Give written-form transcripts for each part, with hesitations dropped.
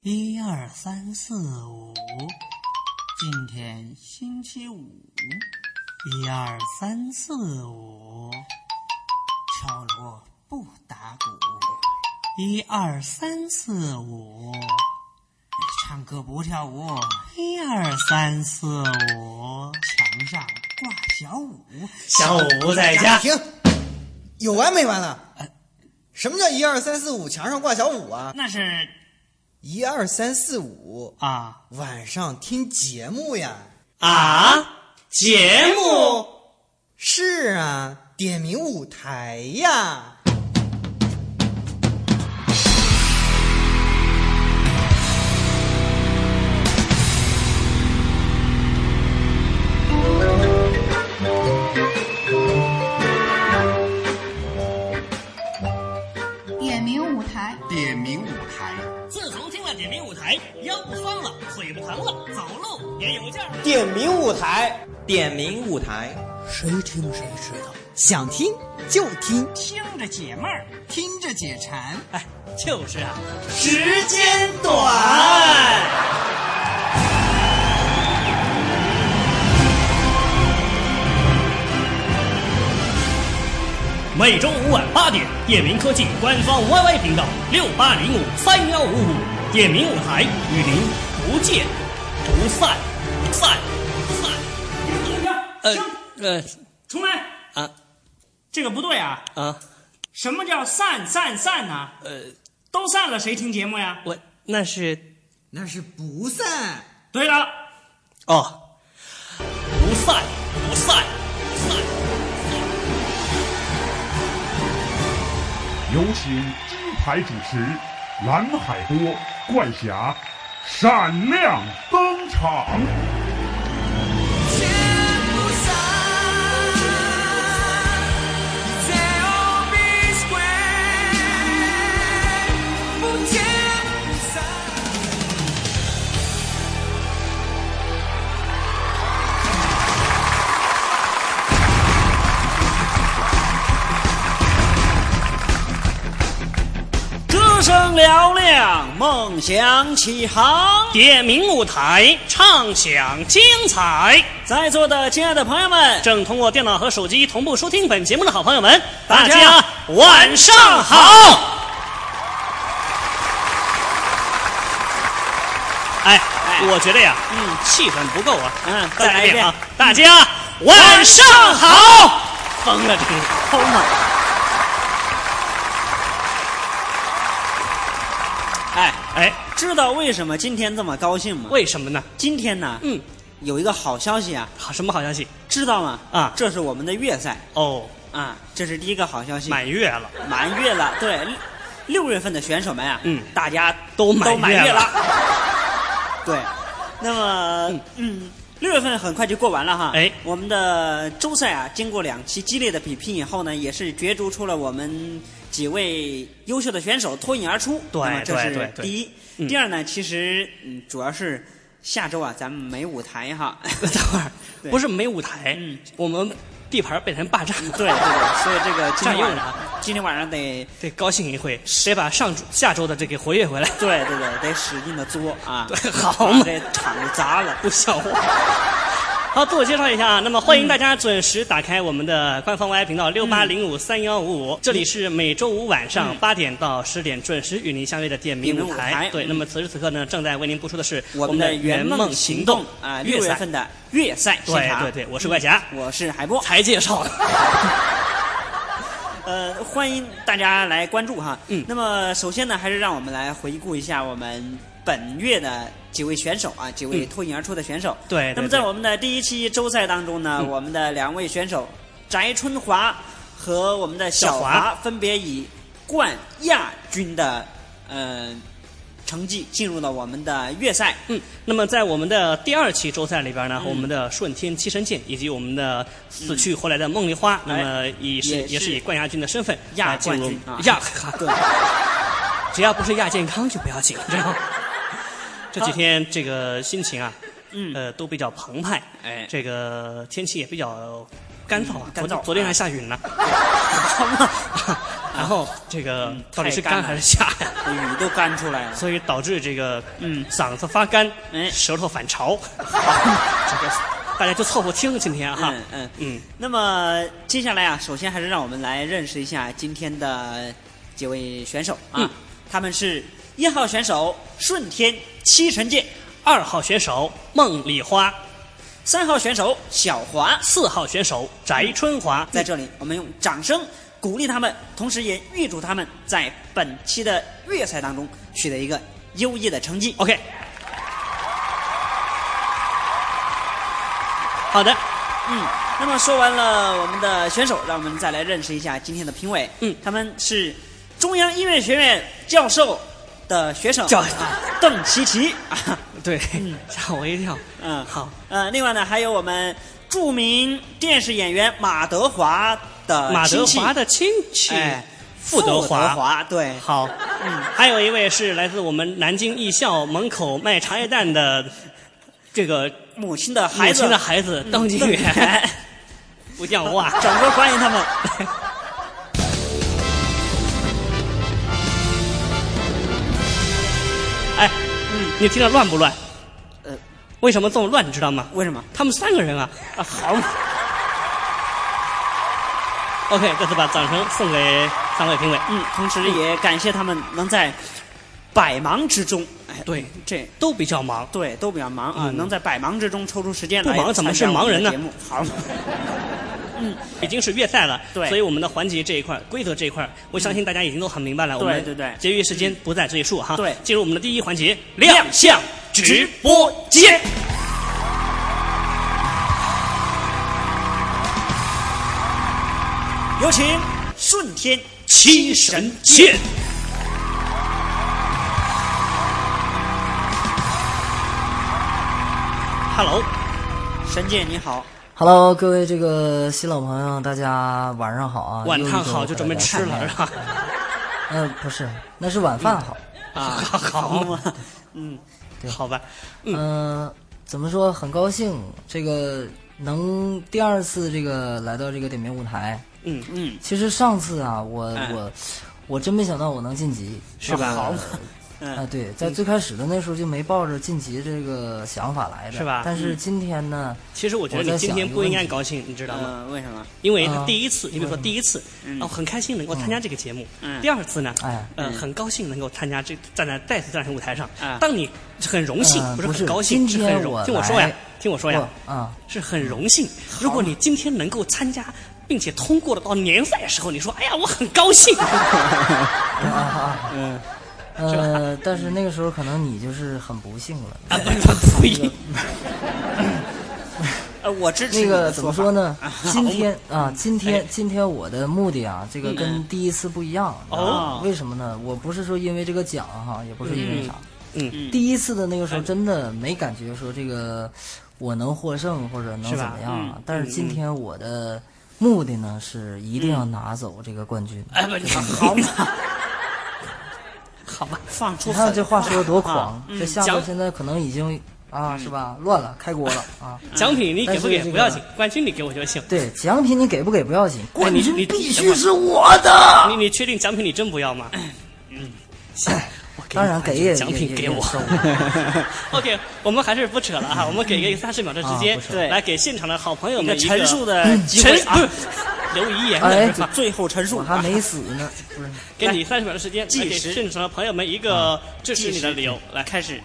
1、2、3、4、5，今天星期五。1、2、3、4、5，敲锣不打鼓。1、2、3、4、5，唱歌不跳舞。1、2、3、4、5，墙上挂小五。 小五不在家。 停，有完没完了？什么叫1、2、3、4、5墙上挂小五啊？ 那是 1、2、3、4、5 啊， 晚上听节目呀。 啊，节目？ 是啊，点名舞台呀。 点名舞台， 点名舞台。 自从听了点名舞台，腰不酸了，腿不疼了，走路也有劲儿。 点名舞台， 点名舞台， 谁听谁知道， 想听就听， 听着解闷儿，听着解馋。 哎，就是啊， 时间短。 每周五晚8点，点名科技官方 YY 频道68053155，点名舞台与您不见不散。 重来啊， 这个不对啊！什么叫散呢？都散了，谁听节目呀？ 那是不散。 对了， 不散。 有请金牌主持蓝海波怪侠闪亮登场。 歌声嘹亮，梦想起航， 点名舞台畅享精彩。 在座的亲爱的朋友们， 正通过电脑和手机同步收听本节目的好朋友们， 大家大家晚上好。我觉得呀，气氛不够啊，再来一遍啊！大家晚上好。疯了，这是疯了！知道为什么今天这么高兴吗？ 为什么呢？ 今天呢，有一个好消息啊！ 什么好消息？ 知道吗？这是我们的月赛这是第一个好消息。 满月了， 对，6月份的选手们啊，大家都满月了。 对，那么6月份很快就过完了哈。我们的周赛啊，经过2期激烈的比拼以后呢，也是角逐出了我们几位优秀的选手脱颖而出。 对， 这是第一。第二呢，其实主要是下周啊，咱们没舞台哈。 等会儿不是没舞台，我们地盘被人霸占。 对，所以这个今天晚上得高兴一回，得把下周的这个活跃回来。 对，得使劲的作啊！ 对，好嘛， 这场子砸了， 不笑话。好，自我介绍一下啊。那么欢迎大家准时打开我们的官方 YY 频道68053155，这里是每周五晚上8点到10点准时与您相约的点名舞台。对，那么此时此刻呢，正在为您播出的是我们的圆梦行动啊，6月份的月赛现场。 对，我是怪侠， 我是海波， 才介绍的。 欢迎大家来关注哈。那么首先呢，还是让我们来回顾一下我们本月的几位选手啊，几位脱颖而出的选手。 对。 那么在我们的第1期周赛当中呢，我们的2位选手翟春华和我们的小华分别以冠亚军的成绩进入了我们的月赛。 那么在我们的第2期周赛里边呢，我们的顺天七神剑以及我们的死去活来的梦梨花，那么也是以冠亚军的身份亚冠军对，只要不是亚健康就不要紧，知道吗？这几天这个心情啊，都比较澎湃。这个天气也比较干燥啊，昨天还下雨呢。 然后这个到底是干还是下呀？ 语都干出来了， 所以导致这个嗓子发干，舌头反潮。这个大家就凑合听今天哈。 那么接下来啊，首先还是让我们来认识一下今天的几位选手啊。他们是1号选手顺天七神剑 ，2号选手梦里花 ，3号选手小华 ，4号选手翟春华。 在这里，我们用掌声鼓励他们，同时也预祝他们在本期的粤赛当中取得一个优异的成绩。 OK， 好的， 那么说完了我们的选手，让我们再来认识一下今天的评委。他们是中央音乐学院教授的学生邓琪琪啊， 对，吓我一跳。好。 另外呢，还有我们著名电视演员马德华的亲戚，傅德华。 对， 好。还有一位是来自我们南京艺校门口卖茶叶蛋的这个母亲的孩子邓金元，不讲话， 掌声欢迎他们。 你听着乱不乱？为什么这么乱？你知道吗？ 为什么？ 他们3个人啊！好。OK， 这次把掌声送给3位评委。 同时也感谢他们能在百忙之中， 对， 这都比较忙， 对，都比较忙啊，能在百忙之中抽出时间来， 不忙怎么是盲人呢？ 节目好。 已经是粤赛了， 对， 所以我们的环节这一块、规则这一块，我相信大家已经都很明白了。我们对， 节约时间不再赘述哈。 对， 进入我们的第一环节，亮相直播间。 有请顺天七神剑。Hello， 神剑你好。 Hello， 各位这个新老朋友，大家晚上好啊！ 晚上好，就准备吃了是吧？ 不是，那是晚饭好啊，好嘛， 对， 好吧， 怎么说？很高兴这个能第2次这个来到这个点名舞台。其实上次啊，我真没想到我能晋级， 是吧？ 好。对，在最开始的那时候就没抱着晋级这个想法来的， 是吧？ 但是今天呢， 其实我觉得你今天不应该高兴，你知道吗？ 为什么？ 因为他第1次，你比如说第1次，很开心能够参加这个节目。第2次呢，很高兴能够参加再次站上舞台上。当你很荣幸，不是很高兴，是很荣。听我说呀，是很荣幸。如果你今天能够参加，并且通过了到联赛的时候，你说，哎呀，我很高兴。 但是那个时候可能你就是很不幸了。 不一。 我支持那个怎么说呢？今天我的目的啊，这个跟第1次不一样。为什么呢？我不是说因为这个奖哈，也不是因为啥。第1次的那个时候真的没感觉说这个我能获胜或者能怎么样啊。但是今天我的目的呢是一定要拿走这个冠军。 好嘛。 好吧， 放出。 你看这话说的多狂！这下面现在可能已经是吧，乱了，开锅了啊！ 奖品你给不给不要紧，冠军你给我就行。 对，奖品你给不给不要紧，冠军必须是我的。 你确定奖品你真不要吗？行， 当然给也奖品给我。OK， 我们还是不扯了哈，我们给个30秒的时间，来给现场的好朋友们一个陈述的机会啊。 留遗言， 最后陈述， 我还没死呢，不是？ 给你30秒的时间，来给现场的朋友们一个支持你的理由，来开始。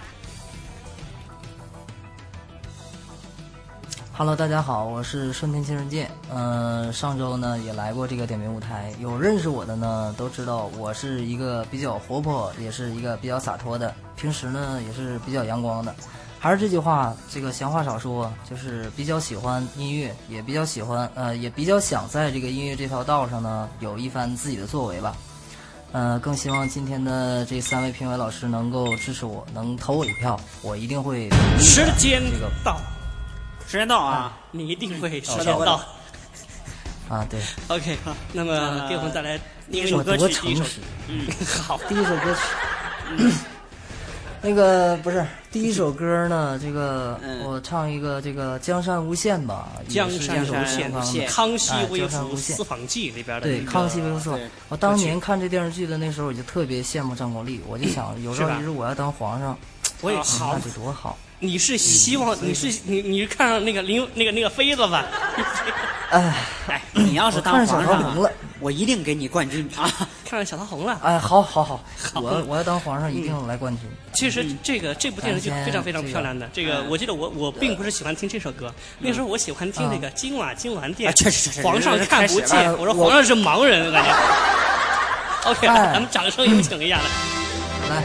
Hello， 大家好，我是顺天七神剑。上周呢也来过这个点名舞台，有认识我的呢都知道我是一个比较活泼，也是一个比较洒脱的，平时呢也是比较阳光的。还是这句话，这个闲话少说，就是比较喜欢音乐，也比较喜欢，也比较想在这个音乐这条道上呢有一番自己的作为吧。更希望今天的这3位评委老师能够支持我，能投我一票，我一定会。 时间到， 时间到啊！ 你一定会时间到。 对。 OK， 那么给我们再来第一首歌曲。 好， 第一首歌曲。 那个不是第一首歌呢，这个我唱一个这个《江山无限》吧，《 江山无限》康熙微服私访记里边的对，康熙微服私访。我当年看这电视剧的那时候，我就特别羡慕张国立，我就想有朝一日我要当皇上， 我也好， 那得多好。 你是希望你是看上那个妃子吧？ 哎， 你要是当皇上了， 我一定给你冠军啊！ 看上小桃红了， 哎，好，我要当皇上一定来冠军。 其实这部电视剧非常非常漂亮的，这个我记得我并不是喜欢听这首歌，那时候我喜欢听那个金瓦金銮殿， 确实皇上看不见，我说皇上是盲人，感觉。OK， 咱们掌声有请一下来。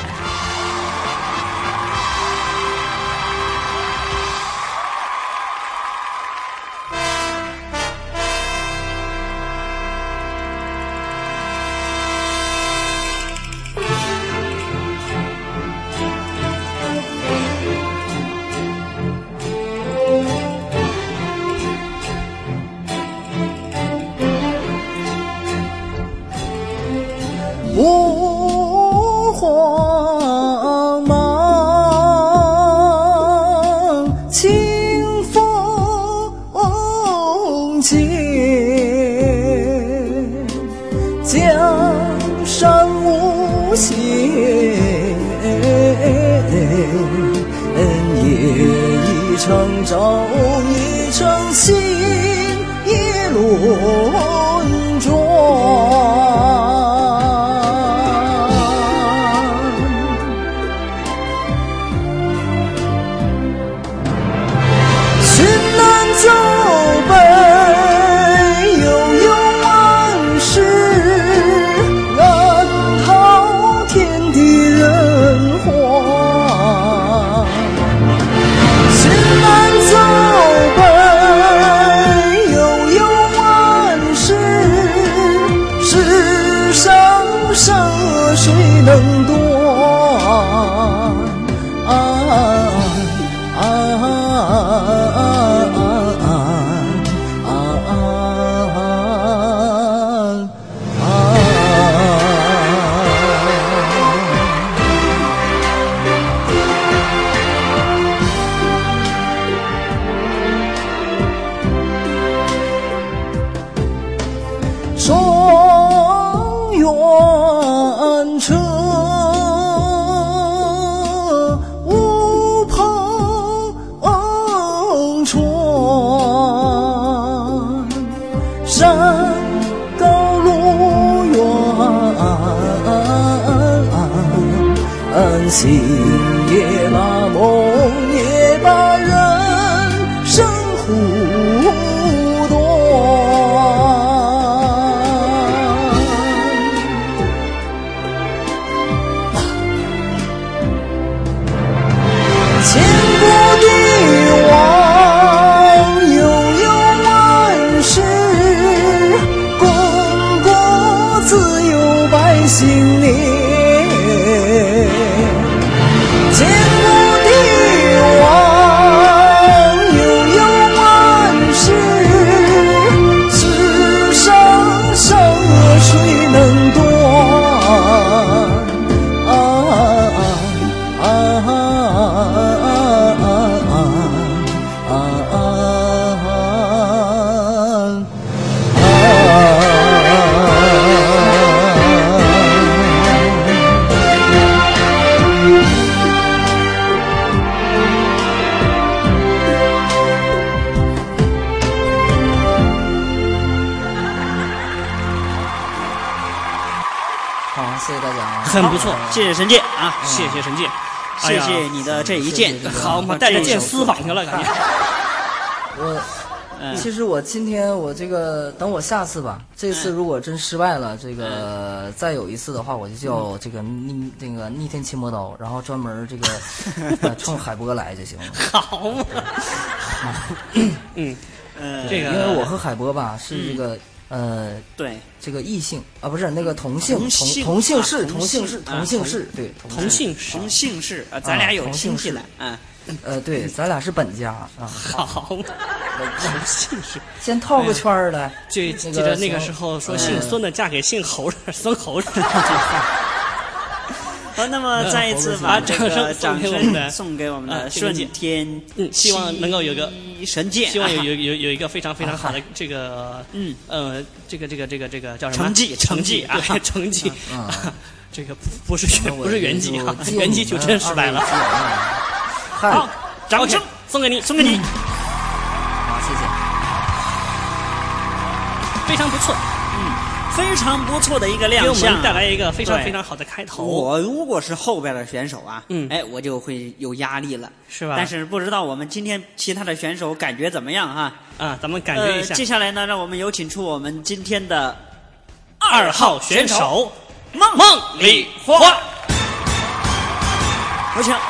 不慌忙，清风间，江山无限，夜一场，朝一场，心也轮转。走奔悠悠万事，难逃天地人寰。寻难走奔悠悠万事，世上善恶谁能断？双元车，无篷船，山高路远，星也把梦也把人生互断。千古帝王，悠悠万世，功过自有百姓念。千古帝王，悠悠万世，世上善恶谁能断？好，谢谢大家啊！ 很不错， 谢谢神剑啊！ 谢谢神剑， 谢谢你的这一剑。 好，我们带着剑私访去了，感觉。 其实我今天我这个等我下次吧，这次如果真失败了，这个再有一次的话，我就叫这个逆天奇魔刀，然后专门这个冲海波来就行了。 好嘛，这个因为我和海波吧是这个对， 这个异性啊，不是那个同姓氏，对，同姓氏啊，咱俩有亲戚了啊。 对，咱俩是本家啊。 好，同姓氏， 先套个圈儿来。 记得那个时候说姓孙的嫁给姓侯的孙侯的。 好，那么再一次把这个掌声送给我们的顺天， 希望能够有个神剑， 希望有一个非常非常好的这个这个叫什么成绩啊， 对，成绩这个不是原籍啊，原籍就真失败了。好，掌声送给你。 好，谢谢。 非常不错， 非常不错的一个亮相， 给我们带来一个非常非常好的开头。 我如果是后边的选手啊，我就会有压力了， 是吧？ 但是不知道我们今天其他的选手感觉怎么样哈？ 咱们感觉一下。 接下来呢，让我们有请出我们今天的 2号选手梦里花， 有请。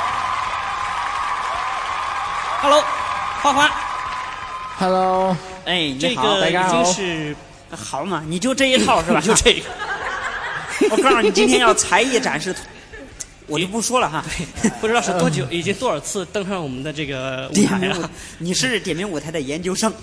Hello， 花花。 Hello， 哎， 这个已经是好嘛？你就这一套是吧？ 就这个。 我告诉你，今天要才艺展示，我就不说了哈。 不知道是多久，已经多少次登上我们的这个舞台了。 你是点名舞台的研究生。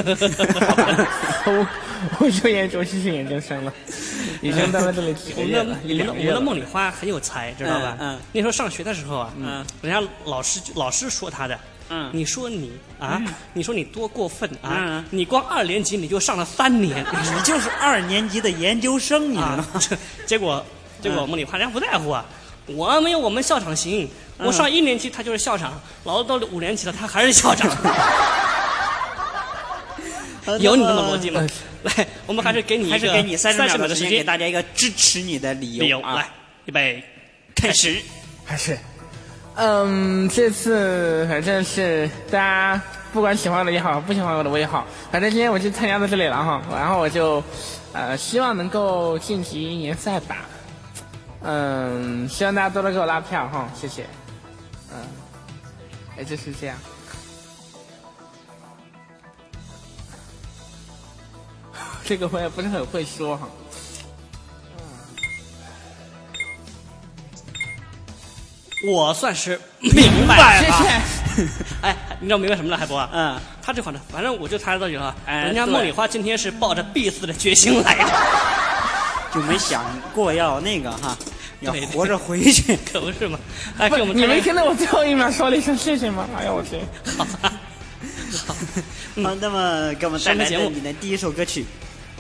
我就研究是研究生了，已经到了这里几个月了。 我们的梦里花很有才，知道吧？那时候上学的时候啊，人家老师说他的。你说你啊，你说你多过分啊！你光2年级你就上了3年， 你就是2年级的研究生，你知道吗？ 结果梦里花人家不在乎啊，我没有我们校长行，我上1年级他就是校长，老子到5年级了他还是校长。有你那么逻辑吗？来，我们还是给你30秒的时间， 给大家一个支持你的理由啊！ 来，预备，开始。 还是。这次反正是大家不管喜欢我的也好，不喜欢我的我也好，反正今天我就参加到这里了哈，然后我就希望能够晋级联赛吧，希望大家多多给我拉票哈，谢谢，就是这样，这个我也不是很会说哈。 我算是明白了， 谢谢。 哎，你知道明白什么了，海波？他这款的，反正我就猜到这个，人家梦里花今天是抱着必死的决心来的， 就没想过要那个哈，要活着回去， 可不是吗？哎，给我们你没听到我最后1秒说了一声谢谢吗？哎呀，我天！ 好吧， 好，那么给我们带来的你的第一首歌曲，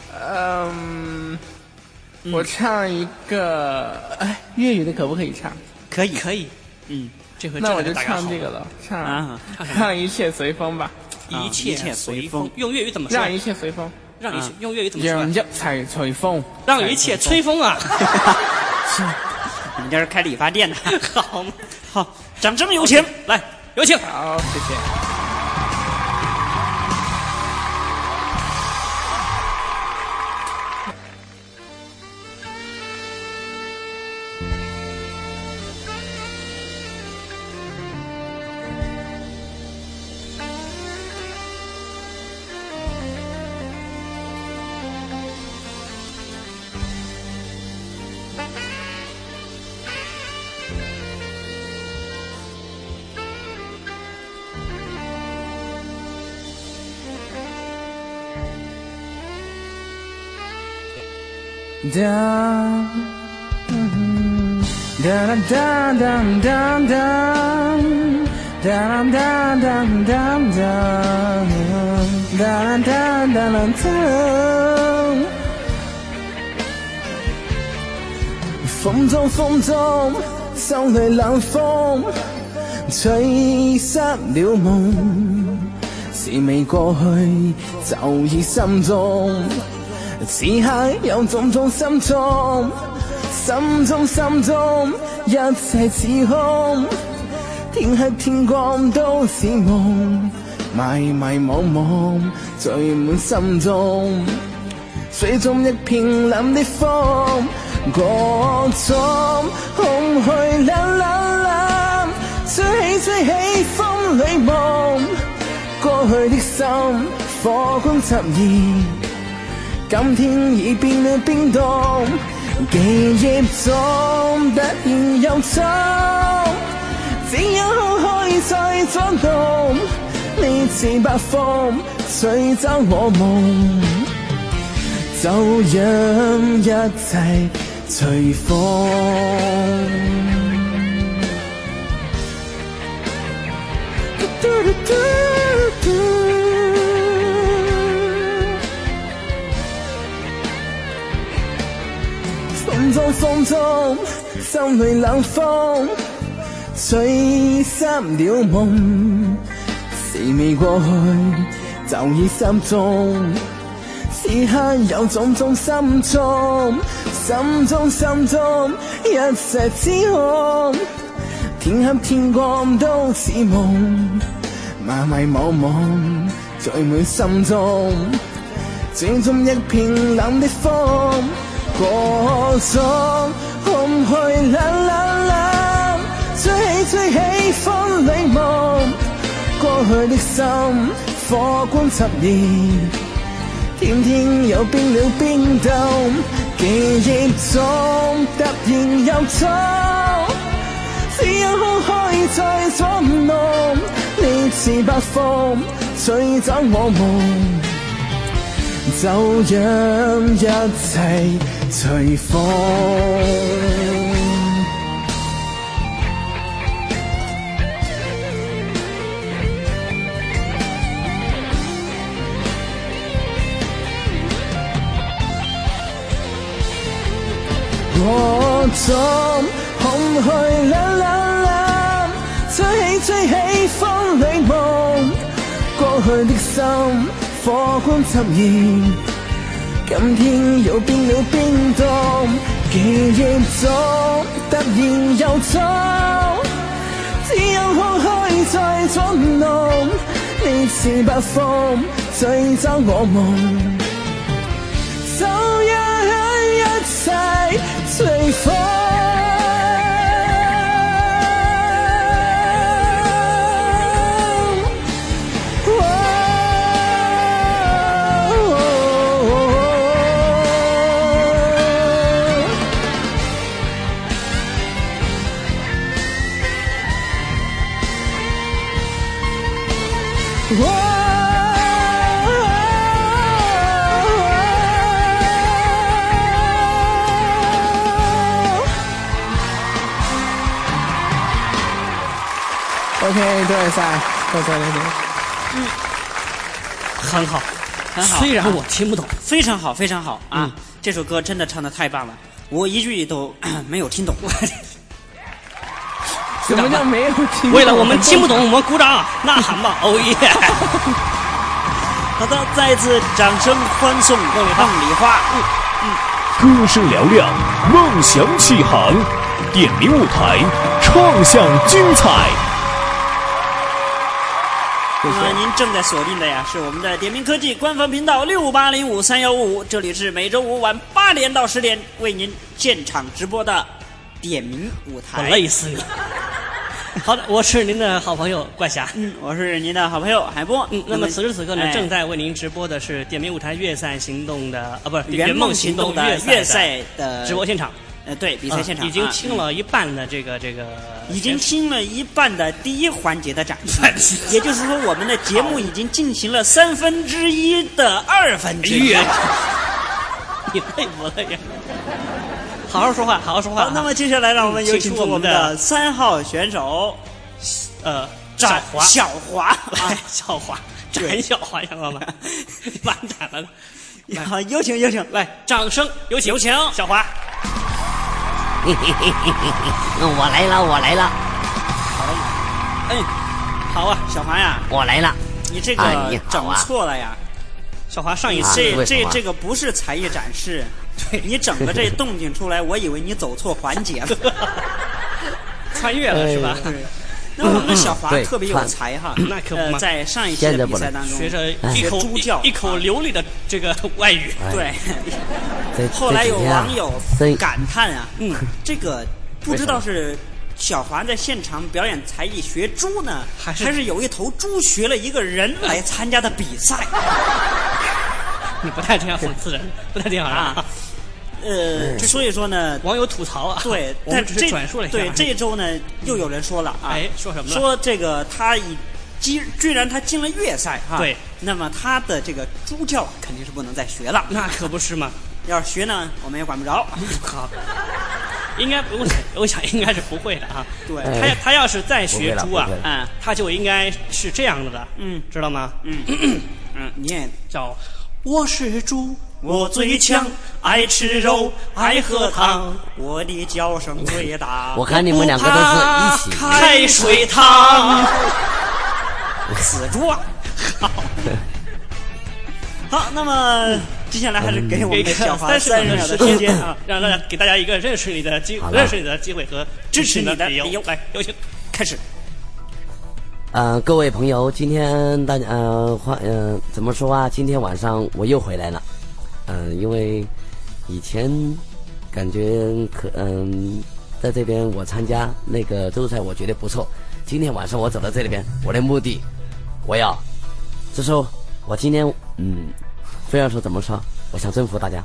我唱一个，粤语的可不可以唱？ 可以，这回那我就唱这个了，唱一切随风吧， 一切随风，用粤语怎么说？ 让一切随风， 用粤语怎么说？ 让一切随风， 让一切吹风啊！ 你们家是开理发店的， 好吗？ 好，掌声有请， 来，有请。 好，谢谢。哒哒哒哒哒哒，哒哒哒哒哒哒，哒哒哒哒哒。風中，心裏冷風，吹失了夢，是未過去就已心中。此刻有種種心中一切似空，天黑天光都似夢，迷惘聚滿心中，水中一片冷的風，各種空虛冷，吹起風裏夢，過去的心火光插熱。今天已變了冰凍，記憶中突然又衝，只有空虛在作動，呢次北風吹走我夢，就讓一切隨風。風中，心裏冷風，吹散了夢，事未過去就已心中，此刻有種種心中一切指控，天黑天光都似夢，迷惘聚滿心中，最終一片冷的風。過咗空虛冷，吹起風裏夢，過去的心火光插燃，天又變了冰凍，記憶中突然又錯，只有空虛在捉弄，呢次北風吹走我夢。就讓一切隨風。我總空虛冷，吹起風裏夢，過去的心火光插燃，今天又變了冰凍，記憶中突然又錯，只有空虛在捉弄，呢次北風吹走我夢，就讓一切隨風。OK， 多謝晒，多謝你哋。 很好， 很好。 虽然我听不懂， 非常好，非常好啊！这首歌真的唱得太棒了，我一句都没有听懂。 什么叫没有听懂？ 为了我们听不懂，我们鼓掌呐喊吧！哦耶！ 好的，再一次掌声欢送梦里花。 歌声嘹亮，梦想起航，点名舞台，创向精彩。 那么您正在锁定的呀，是我们的点名科技官方频道68053155，这里是每周五晚8点到10点为您现场直播的点名舞台。 我累死你！好的，我是您的好朋友怪侠， 我是您的好朋友海波。 那么此时此刻呢，正在为您直播的是点名舞台月赛行动的不是圆梦行动的月赛的直播现场。 对，比赛现场已经听了一半的这个， 已经听了一半的第一环节的展示，也就是说，我们的节目已经进行了1/3的1/2。 你佩服了呀！好好说话，好好说话。 好，那么接下来让我们有请出我们的3号选手，小华， 小华，展小华，知道吗？完蛋了！ 好，有请， 来，掌声有请小华。 我来了。 好啊，小华呀， 我来了。 你这个整错了呀， 小华上一次这个不是才艺展示，对你整个这动静出来，我以为你走错环节了， 穿越了是吧？ 那我们的小华特别有才哈， 那可不嘛， 在上一期的比赛当中学着一口流利的这个外语， 对。后来有网友感叹啊，这个不知道是小华在现场表演才艺学猪呢，还是有一头猪学了一个人来参加的比赛。 你不太这样讽刺人，不太这样啊。 所以说呢， 网友吐槽啊， 对， 我们只是转述了一下。 对，这一周呢，又有人说了啊， 说什么呢？ 说这个他居然他进了月赛哈， 对， 那么他的这个猪叫肯定是不能再学了， 那可不是嘛。 要是学呢，我们也管不着。 好，应该不用，我想应该是不会的啊。 对， 他要是再学猪啊，他就应该是这样的，知道吗？ 你也叫我是猪，我最强，爱吃肉，爱喝汤， 我的叫声最大。 我看你们两个都是一起开水汤。 死猪啊！好，那么接下来还是给我们的小华30秒的时间啊， 让大家给大家一个认识你的机会和支持你的理由。来，有请开始。 各位朋友，今天大家怎么说啊？今天晚上我又回来了。因为以前感觉在这边我参加那个周赛，我觉得不错。今天晚上我走到这里边，我的目的，这时候我今天非要说怎么说，我想征服大家，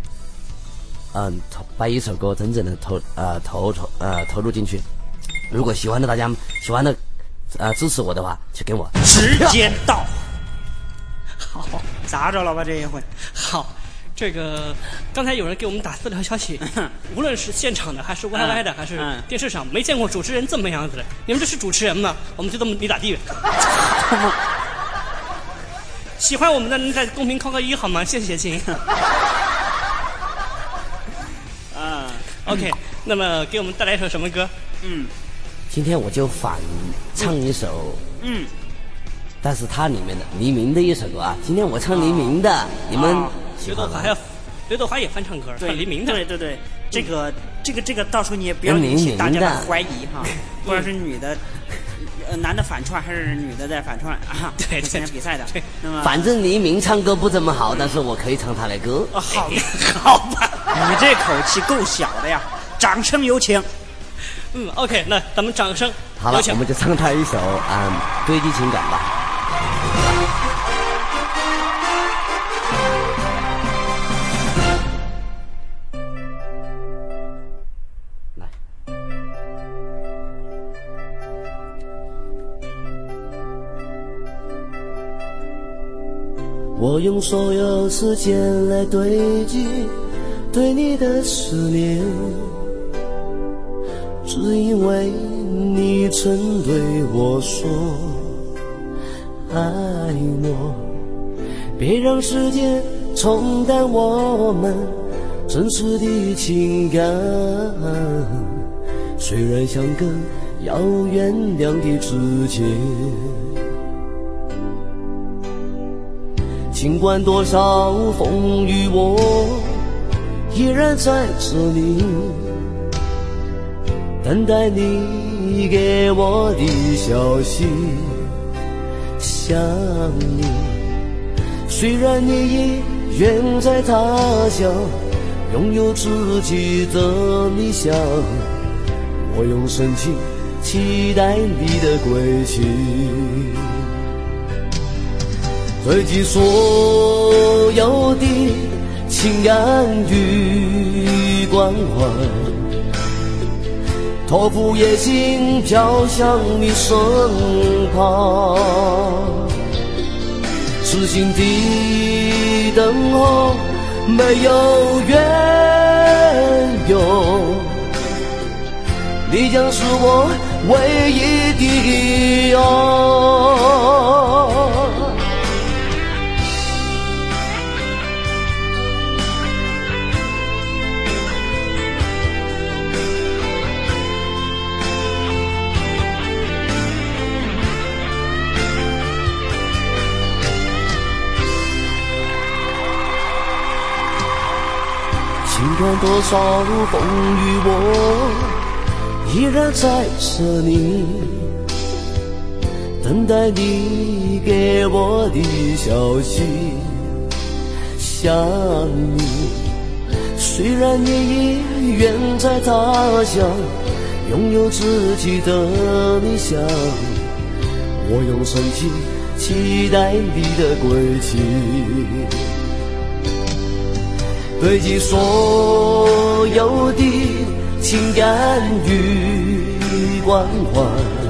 把一首歌真正的投入进去。如果喜欢的大家喜欢的支持我的话，就跟我时间到。好，砸着了吧这一回。 好，这个刚才有人给我们打4条消息，无论是现场的还是 YY 的还是电视上，没见过主持人这么样子的。你们这是主持人吗？我们就这么你打地。喜欢我们的人在公屏扣个1好吗？谢谢亲。OK， 那么给我们带来一首什么歌？ 今天我就反唱一首但是它里面的黎明的一首歌啊。今天我唱黎明的，你们喜欢吗？ 刘德华也翻唱歌，唱黎明的。 对，这个到时候你也不要引起大家的怀疑哈，不知道是女的。男的反串还是女的在反串啊？ 对， 参加比赛的。那么反正黎明唱歌不怎么好，但是我可以唱他的歌。 好吧，你这口气够小的呀！掌声有请。 OK， 那咱们掌声。 好了，我们就唱他一首堆积情感吧。我用所有时间来堆积对你的思念，只因为你曾对我说爱我，别让时间冲淡我们真实的情感，虽然相隔遥远两地之间，尽管多少风雨，我依然在这里等待你给我的消息。想你，虽然你已远在他乡，拥有自己的理想，我用深情期待你的归期。堆积所有的情感与关怀，托付野心飘向你身旁，痴心的等候没有缘由，你将是我唯一的爱。尽管多少风雨，我依然在这里等待你给我的消息。想你，虽然你已远在他乡，拥有自己的理想，我用深情期待你的归期。堆积所有的情感与关怀，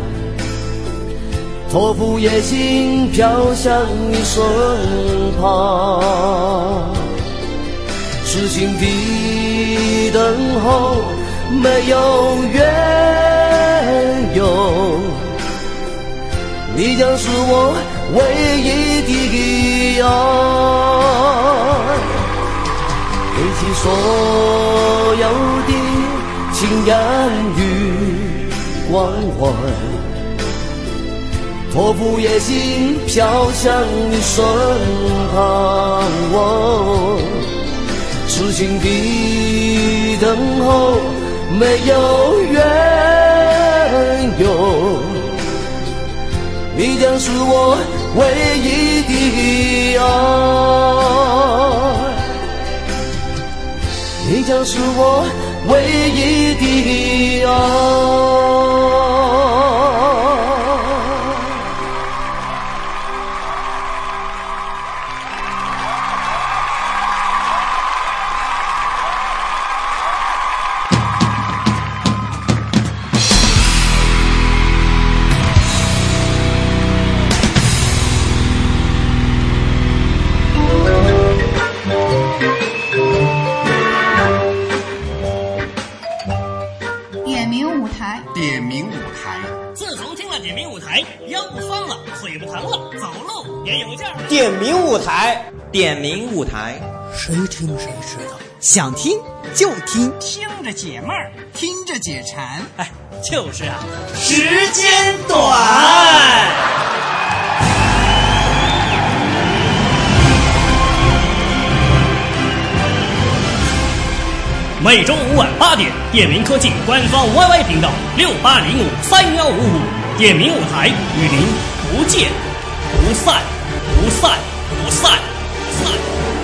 托付野心飘向你身旁， 痴情的等候没有缘由，你将是我唯一的爱，背弃所有的情言与关怀，托付野心飘向你身旁，痴情的等候没有缘由，你将是我唯一的爱，你将是我唯一的爱。 点名舞台， 自从听了点名舞台，腰不酸了，腿不疼了，走路也有劲儿。 点名舞台，点名舞台， 谁听谁知道， 想听就听， 听着解闷儿， 听着解馋。 哎，就是啊，时间短。每周五晚8点，点名科技官方 YY 频道68053155，点名舞台与您不见不散，不散不散不散。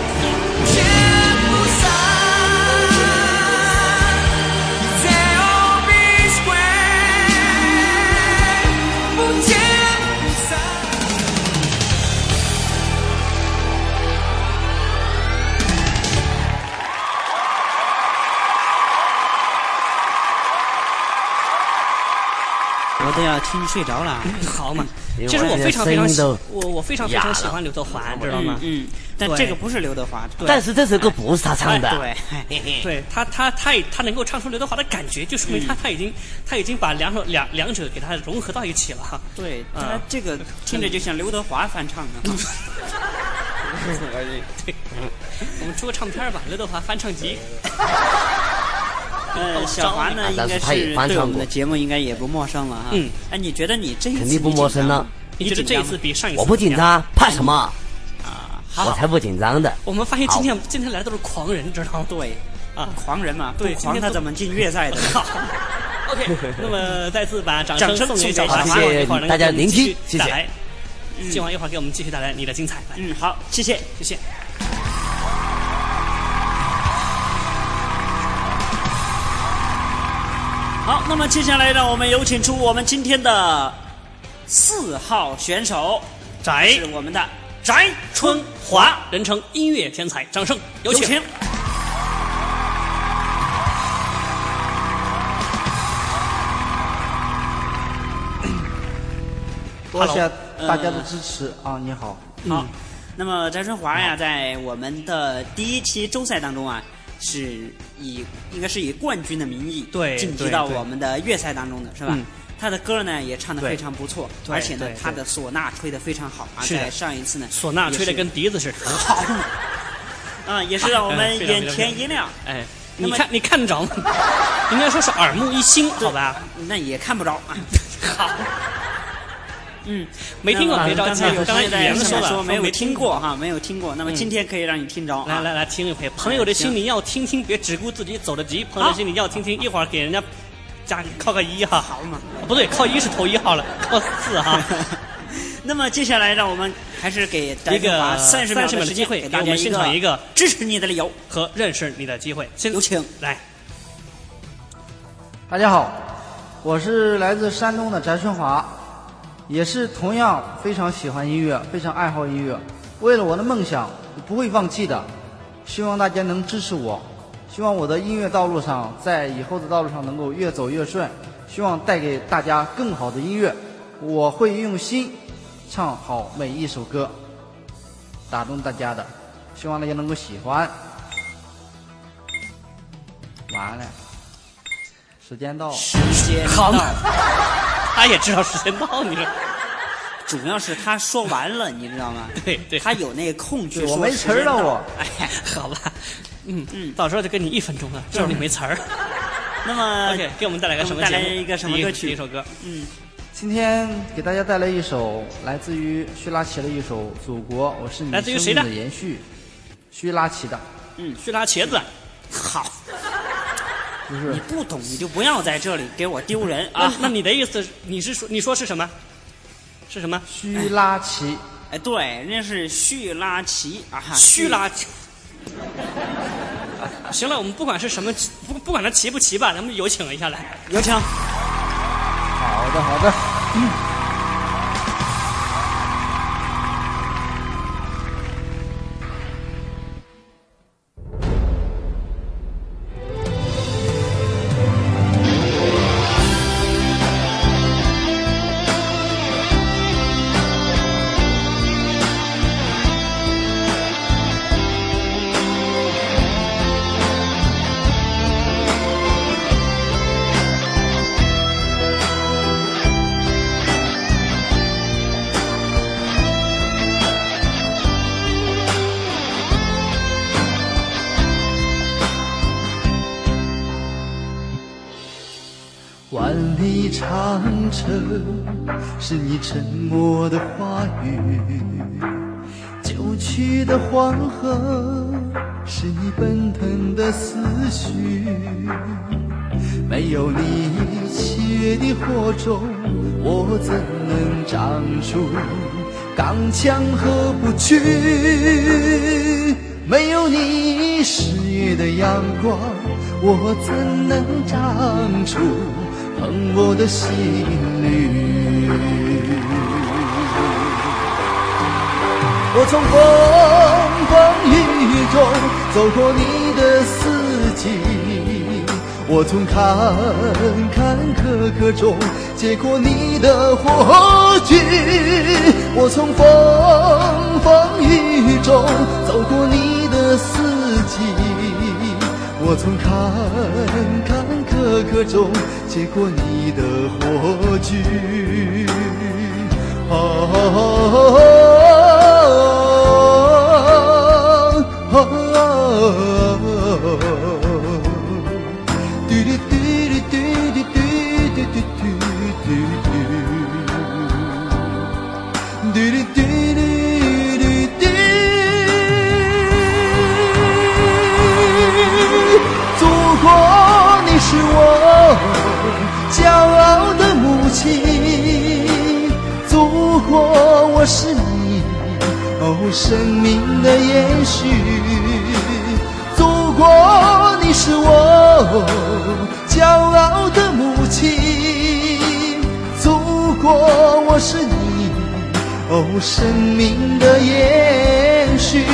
我都要听睡着了。 好嘛，其实我非常非常我非常非常喜欢刘德华，知道吗？ 但这个不是刘德华， 但是这首歌不是他唱的。 对， 他能够唱出刘德华的感觉，就说明他已经把两者给他融合到一起了哈。 对，他这个听着就像刘德华翻唱的。 对，我们出个唱片吧，刘德华翻唱集。 小华呢，应该是对我们的节目应该也不陌生了哈。哎，你觉得你这一次肯定不陌生了？ 你觉得这一次比上一次？ 我不紧张，怕什么？啊，我才不紧张的。 我们发现今天来的都是狂人，知道吗？ 对，狂人嘛， 对， 狂他怎么进决赛的 ？OK， 那么再次把掌声送给小华， 谢谢大家聆听，谢谢。 希望一会儿给我们继续带来你的精彩。 好，谢谢， 谢谢。 好，那么接下来让我们有请出我们今天的4号选手，是我们的翟春华， 人称音乐天才，掌声有请。 多谢大家的支持啊！你好， 好。那么翟春华呀，在我们的第1期周赛当中啊，应该是以冠军的名义晋级到我们的决赛当中的，是吧？他的歌呢也唱得非常不错，而且呢他的唢呐吹得非常好啊，在上一次呢唢呐吹得跟笛子似的， 好啊，也是让我们眼前一亮。 哎，你看得着吗？应该说是耳目一新，好吧？ 那也看不着啊。好。 没听过别着急，刚才语言说没有听过哈，没有听过。那么今天可以让你听着， 来听一回。朋友的心里要听听，别只顾自己走得急。朋友的心里要听听，一会儿给人家加靠个1哈。 好嘛， 不对，靠1是头1号了，靠4哈。 那么接下来让我们还是给一个30秒的机会， 给大家欣赏一个支持你的理由和认识你的机会。先有请来。 大家好，我是来自山东的翟春华。也是同样非常喜欢音乐，非常爱好音乐。为了我的梦想，我不会放弃的。希望大家能支持我，希望我的音乐道路上，在以后的道路上能够越走越顺。希望带给大家更好的音乐，我会用心唱好每一首歌，打动大家的。希望大家能够喜欢。 完了，时间到了。 时间到了， 他也知道时间到，你说。 主要是他说完了，你知道吗？ 对， 他有那个空去说。 我没词儿了，我。 哎，好吧，到时候就给你1分钟了，就是你没词儿。 那么 ，OK， 给我们带来个什么节目？ 带来一个什么歌曲？ 一首歌。 今天给大家带来一首来自于薛拉奇的一首《祖国，我是你生命的延续》。薛拉奇的。 薛拉茄子。 好。 不是。 你不懂，你就不要在这里给我丢人啊！那你的意思，你说是什么？是什么？ 虚拉奇。 哎，对，人家是叙拉奇啊， 叙拉奇。行了，我们不管是什么，不管他齐不齐吧，咱们有请一下来， 有请。 好的，好的。 万里长城是你沉默的话语，九曲的黄河是你奔腾的思绪。没有你七月的火种，我怎能长出刚强和不惧？没有你10月的阳光，我怎能长出捧我的心绿？我从风雨中走过你的四季，我从坎坷中接过你的火炬，我从风雨中走过你的四季，我从坎坷中接过你的火炬。祖国，你是我骄傲的母亲，祖国，我是你生命的延续。祖国，你是我骄傲的母亲，祖国，我是你生命的延续。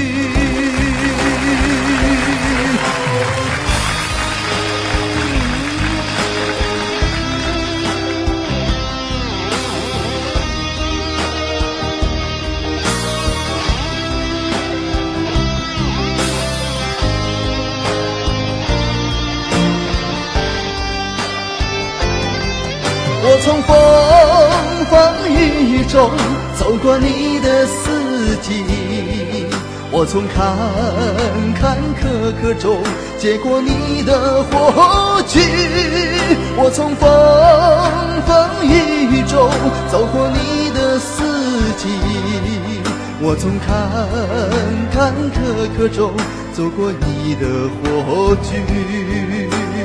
我从风雨中走过你的四季，我从坎坷中接过你的火炬，我从风雨中走过你的四季，我从坎坷中走过你的火炬。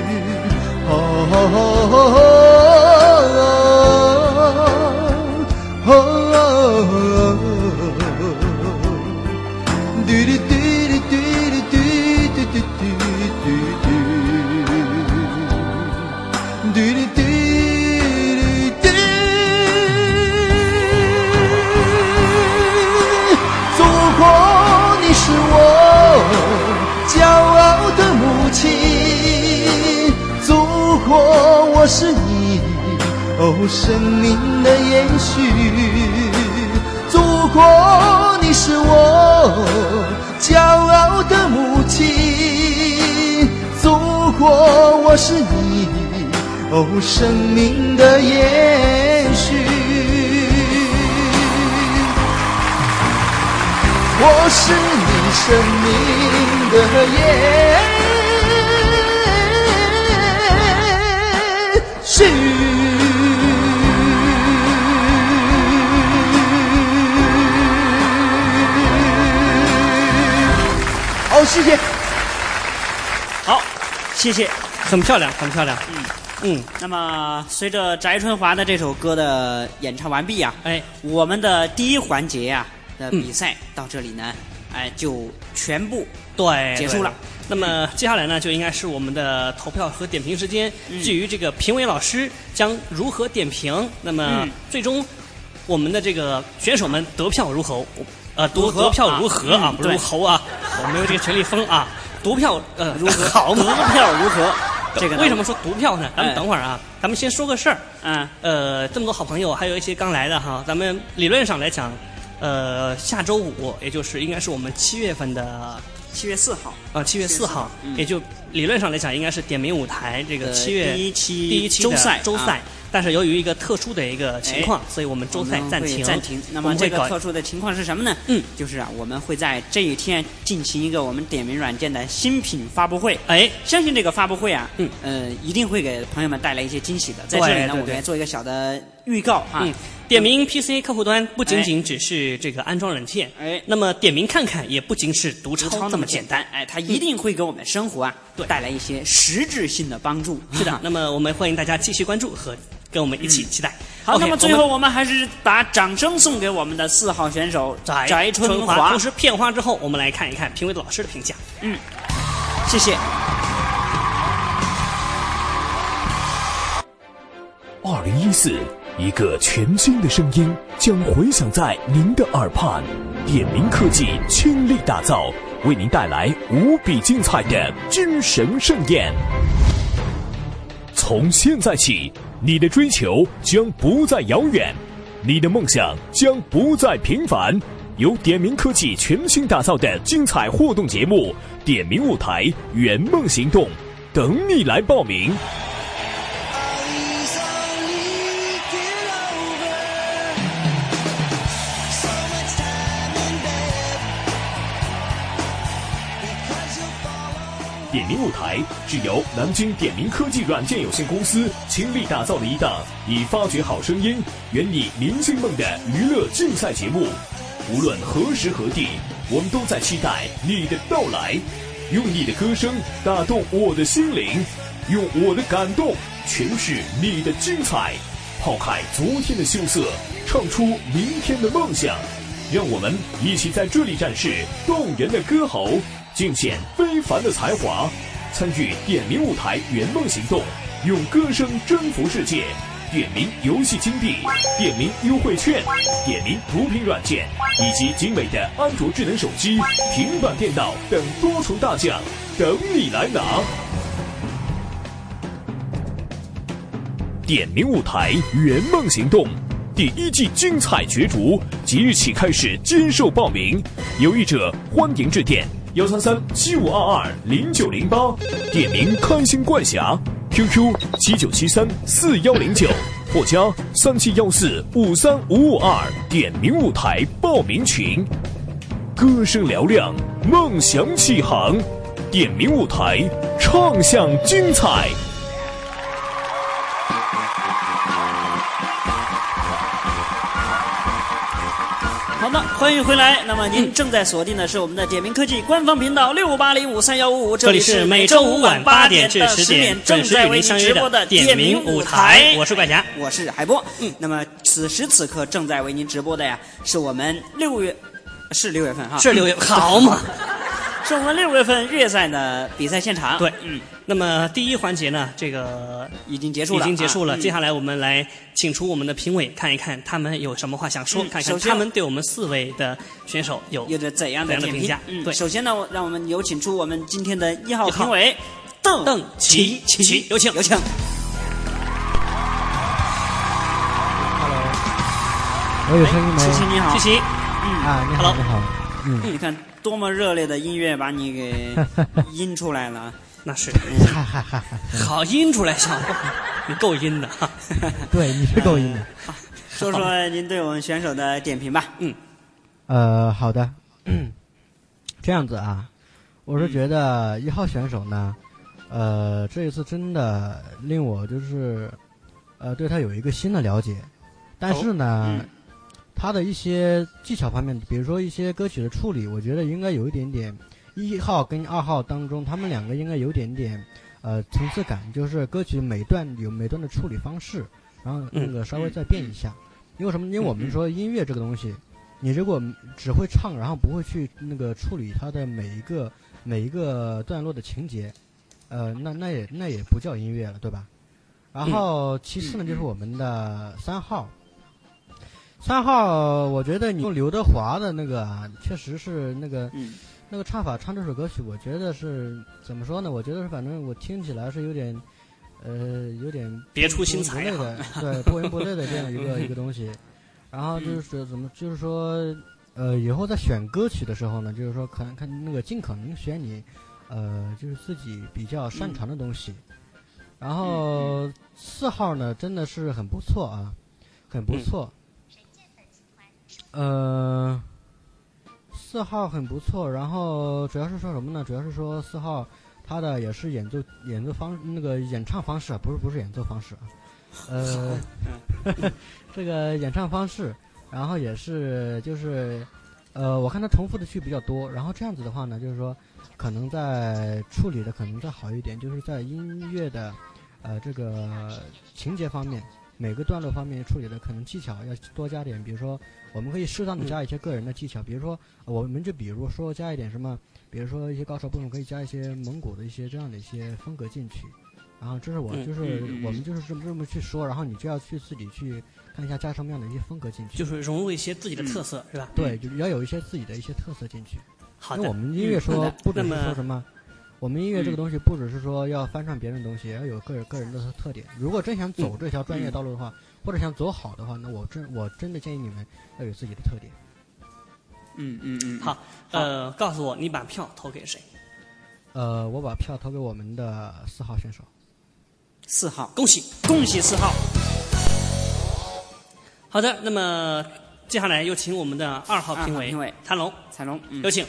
祖国，你是我骄傲的母亲，祖国，我是你生命的延续。祖国，你是我骄傲的母亲，祖果我是你生命的延续，我是你生命的延续。好，谢谢。 好，谢谢， 很漂亮，很漂亮。 那么随着翟春华的这首歌的演唱完毕啊，我们的第一环节啊的比赛到这里呢，就全部结束了。 那么接下来呢，就应该是我们的投票和点评时间。至于这个评委老师将如何点评，那么最终我们的这个选手们得票如何？得票如何啊？不是如猴啊，我没有这个权利封啊。得票如何？ 好， 得票如何？这个为什么说读票呢？咱们等会儿啊，咱们先说个事儿。这么多好朋友，还有一些刚来的哈，咱们理论上来讲，下周五，也就是应该是我们7月份的 7月4号 7月4号，也就理论上来讲，应该是点名舞台这个7月第一期周赛。但是由于一个特殊的一个情况，所以我们周赛暂停。 那么这个特殊的情况是什么呢？就是啊，我们会在这一天进行一个我们点名软件的新品发布会。相信这个发布会啊，一定会给朋友们带来一些惊喜的。在这里呢，我们来做一个小的预告啊。 点名 PC 客户端不仅仅只是这个安装软件，那么点名看看也不仅是读抄那么简单， 它一定会给我们生活啊带来一些实质性的帮助。 是的，那么我们欢迎大家继续关注和跟我们一起期待。 好，那么最后我们还是把掌声送给我们的4号选手翟春华。 同时片花之后，我们来看一看评委老师的评价。 谢谢。 2014，一个全新的声音将回响在您的耳畔。点名科技倾力打造，为您带来无比精彩的精神盛宴。从现在起，你的追求将不再遥远，你的梦想将不再平凡。由点名科技全新打造的精彩互动节目《点名舞台圆梦行动》，等你来报名。点名舞台是由南京点名科技软件有限公司倾力打造的一档以发掘好声音、圆你明星梦的娱乐竞赛节目。无论何时何地，我们都在期待你的到来。用你的歌声打动我的心灵，用我的感动诠释你的精彩。抛开昨天的羞涩，唱出明天的梦想。让我们一起在这里展示动人的歌喉，尽显非凡的才华，参与点名舞台圆梦行动，用歌声征服世界。点名游戏金币、点名优惠券、点名读屏软件以及精美的安卓智能手机、平板电脑等多重大奖，等你来拿。点名舞台圆梦行动第1季精彩角逐即日起开始接受报名，有意者欢迎致电133-7522-0908，点名开心怪侠 QQ 79734109或加3714-53552点名舞台报名群。歌声嘹亮，梦想起航，点名舞台唱响精彩。 好的，欢迎回来。那么您正在锁定的是我们的点名科技官方频道6580531555， 这里是每周五晚8点至10点正在为您直播的点名舞台。 我是怪侠， 我是海波。那么此时此刻正在为您直播的呀，是我们6月份哈， 是6月好嘛？ 是我们6月份月赛的比赛现场。 对，那么第一环节呢，这个已经结束了。 接下来我们来请出我们的评委，看一看他们有什么话想说，看一看他们对我们4位的选手有着怎样的评价。 对，首先呢，让我们有请出我们今天的1号评委邓琪，有请。Hello， 我有声音吗？ 琪琪你好， 琪琪， 你好，你好， 你看多么热烈的音乐把你给音出来了。 那是， 好阴出来像话，你够阴的。 对，你是够阴的。 说说您对我们选手的点评吧。 好的。这样子啊，我是觉得1号选手呢，这一次真的令我就是对他有一个新的了解，但是呢，他的一些技巧方面，比如说一些歌曲的处理，我觉得应该有一点点1号跟2号当中，他们两个应该有点点层次感，就是歌曲每段有每段的处理方式，然后那个稍微再变一下。因为什么？因为我们说音乐这个东西，你如果只会唱，然后不会去那个处理它的每一个段落的情节，那也不叫音乐了，对吧？然后其次呢，就是我们的3号。3号，我觉得你用刘德华的那个确实是那个唱法唱这首歌曲，我觉得是怎么说呢？我觉得是反正我听起来是有点别出心裁的，对，不伦不类的这样一个东西。然后就是就是说，以后在选歌曲的时候呢，就是说看那个尽可能选你，就是自己比较擅长的东西。然后4号呢，真的是很不错啊，很不错。4号很不错，然后主要是说什么呢？主要是说4号他的也是演奏方那个演唱方式啊，不是演奏方式啊，这个演唱方式，然后也是就是我看他重复的曲比较多，然后这样子的话呢，就是说可能在处理的可能再好一点，就是在音乐的这个情节方面。每个段落方面处理的可能技巧要多加点，比如说我们可以适当的加一些个人的技巧，比如说比如说加一点什么，比如说一些高潮部分可以加一些蒙古的一些这样的一些风格进去，然后这是我们就是这么去说，然后你就要去自己去看一下加什么样的一些风格进去， 就是融入一些自己的特色，是吧？ 对，就是要有一些自己的一些特色进去。 好的， 因为我们音乐说不只是说什么。我们音乐这个东西不只是说要翻唱别人的东西，也要有个人的特点。如果真想走这条专业道路的话，或者想走好的话，那我真的建议你们要有自己的特点。 好，告诉我你把票投给谁？ 我把票投给我们的4号选手。 4号， 恭喜4号。好的，那么接下来有请我们的2号评委谭龙，有请。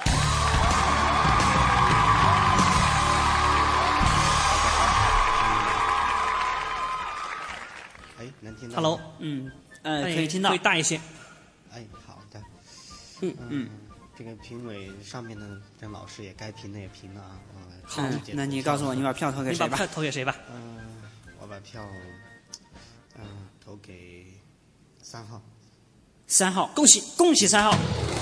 能听到 ？Hello， 可以听到， 可以大一些。 好的。这个评委上面的郑老师也该评的也评了啊。 好，那你告诉我你把票投给谁吧？ 你把票投给谁吧？ 我把票投给3号。 3号，恭喜3号。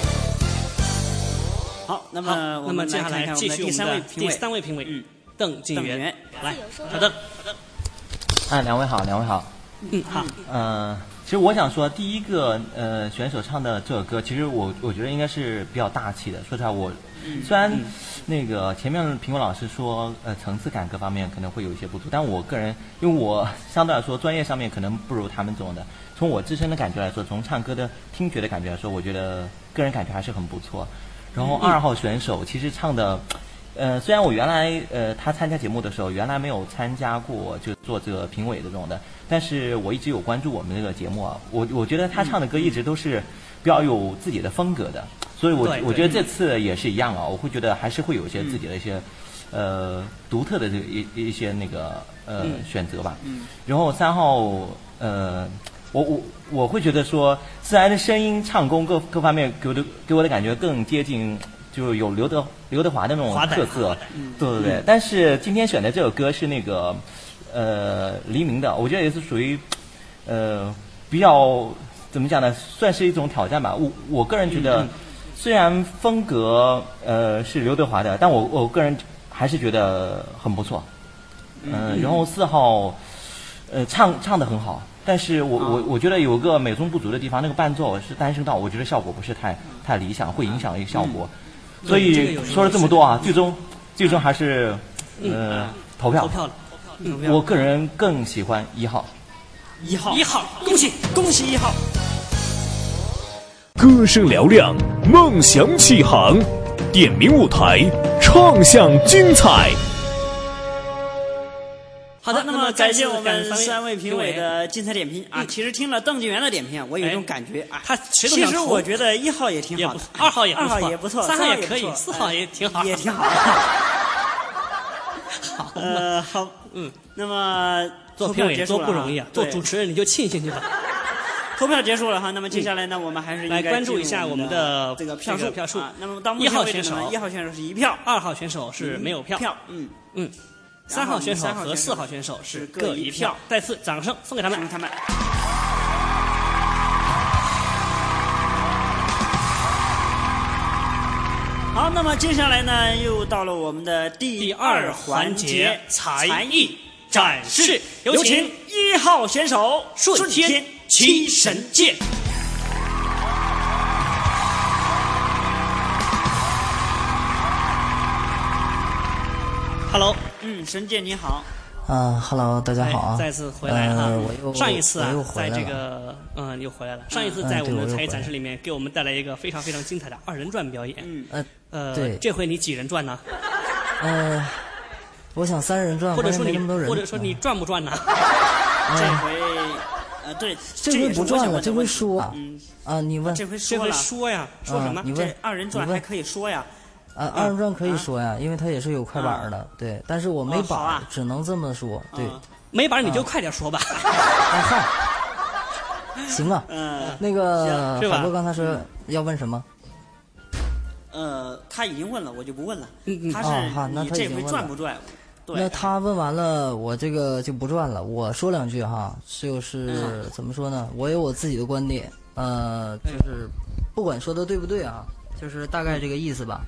好，那么接下来继续我们的第3位评委邓静源，来，好的。 两位好。 好。 其实我想说，第一个选手唱的这首歌，其实我觉得应该是比较大气的。说实话，我虽然那个前面评委老师说层次感各方面可能会有一些不足，但我个人因为我相对来说专业上面可能不如他们这种的，从我自身的感觉来说，从唱歌的听觉的感觉来说，我觉得个人感觉还是很不错。然后2号选手其实唱的。虽然我原来他参加节目的时候，原来没有参加过就做这个评委的这种的，但是我一直有关注我们这个节目啊。我觉得他唱的歌一直都是比较有自己的风格的，所以我觉得这次也是一样啊。我会觉得还是会有一些自己的一些独特的这个一些那个选择吧。然后3号我会觉得说，自然的声音、唱功各方面给我的感觉更接近。就有刘德华的那种特色，对。但是今天选的这首歌是那个黎明的，我觉得也是属于比较怎么讲呢，算是一种挑战吧。我个人觉得，虽然风格是刘德华的，但我个人还是觉得很不错。然后4号唱得很好，但是我觉得有个美中不足的地方，那个伴奏是单声道，我觉得效果不是太理想，会影响一个效果。所以说了这么多啊，最终还是投票了。我个人更喜欢1号。 1号，恭喜1号！ 歌声嘹亮，梦想起航，点名舞台，唱响精彩。 好的， 那么感谢我们 3 3位评委的精彩点评啊！其实听了邓静源的点评，我有一种感觉啊， 他其实我觉得1号也挺好的 ，2号也不错 ，3号也可以，4号也挺好， 也挺好。好，那么做评委多不容易啊，做主持人你就庆幸去吧。 投票结束了哈，那么接下来呢，我们还是应该来关注一下我们的这个票数啊。那么到 1号选手 ，1号选手是1票 ，2号选手是没有票，3号选手和4号选手是各1票。再次掌声送给他们。 好，那么接下来呢，又到了我们的第2环节才艺展示，有请1号选手顺天七神剑。 Hello， 神剑你好。 Hello， 大家好啊！ 再次回来哈，上一次啊， 在这个又回来了。上一次在我们的才艺展示里面，给我们带来一个非常非常精彩的2人转表演。 对， 这回你几人转呢？ 我想3人转， 或者说你， 那么多人， 或者说你转不转呢？ 这回对， 这回不转了，这回说你问， 这回说呀，说什么？ 你问 2人转还可以说呀 ？2人转可以说呀，因为它也是有快板的，对。但是我没板，只能这么说，对。 没板你就快点说吧。 嗨，行啊。那个海波刚才说要问什么？ 他已经问了，我就不问了。他是你这回转不转？ 那他问完了，我这个就不转了。我说2句哈，就是怎么说呢？我有我自己的观点，就是不管说的对不对啊，就是大概这个意思吧。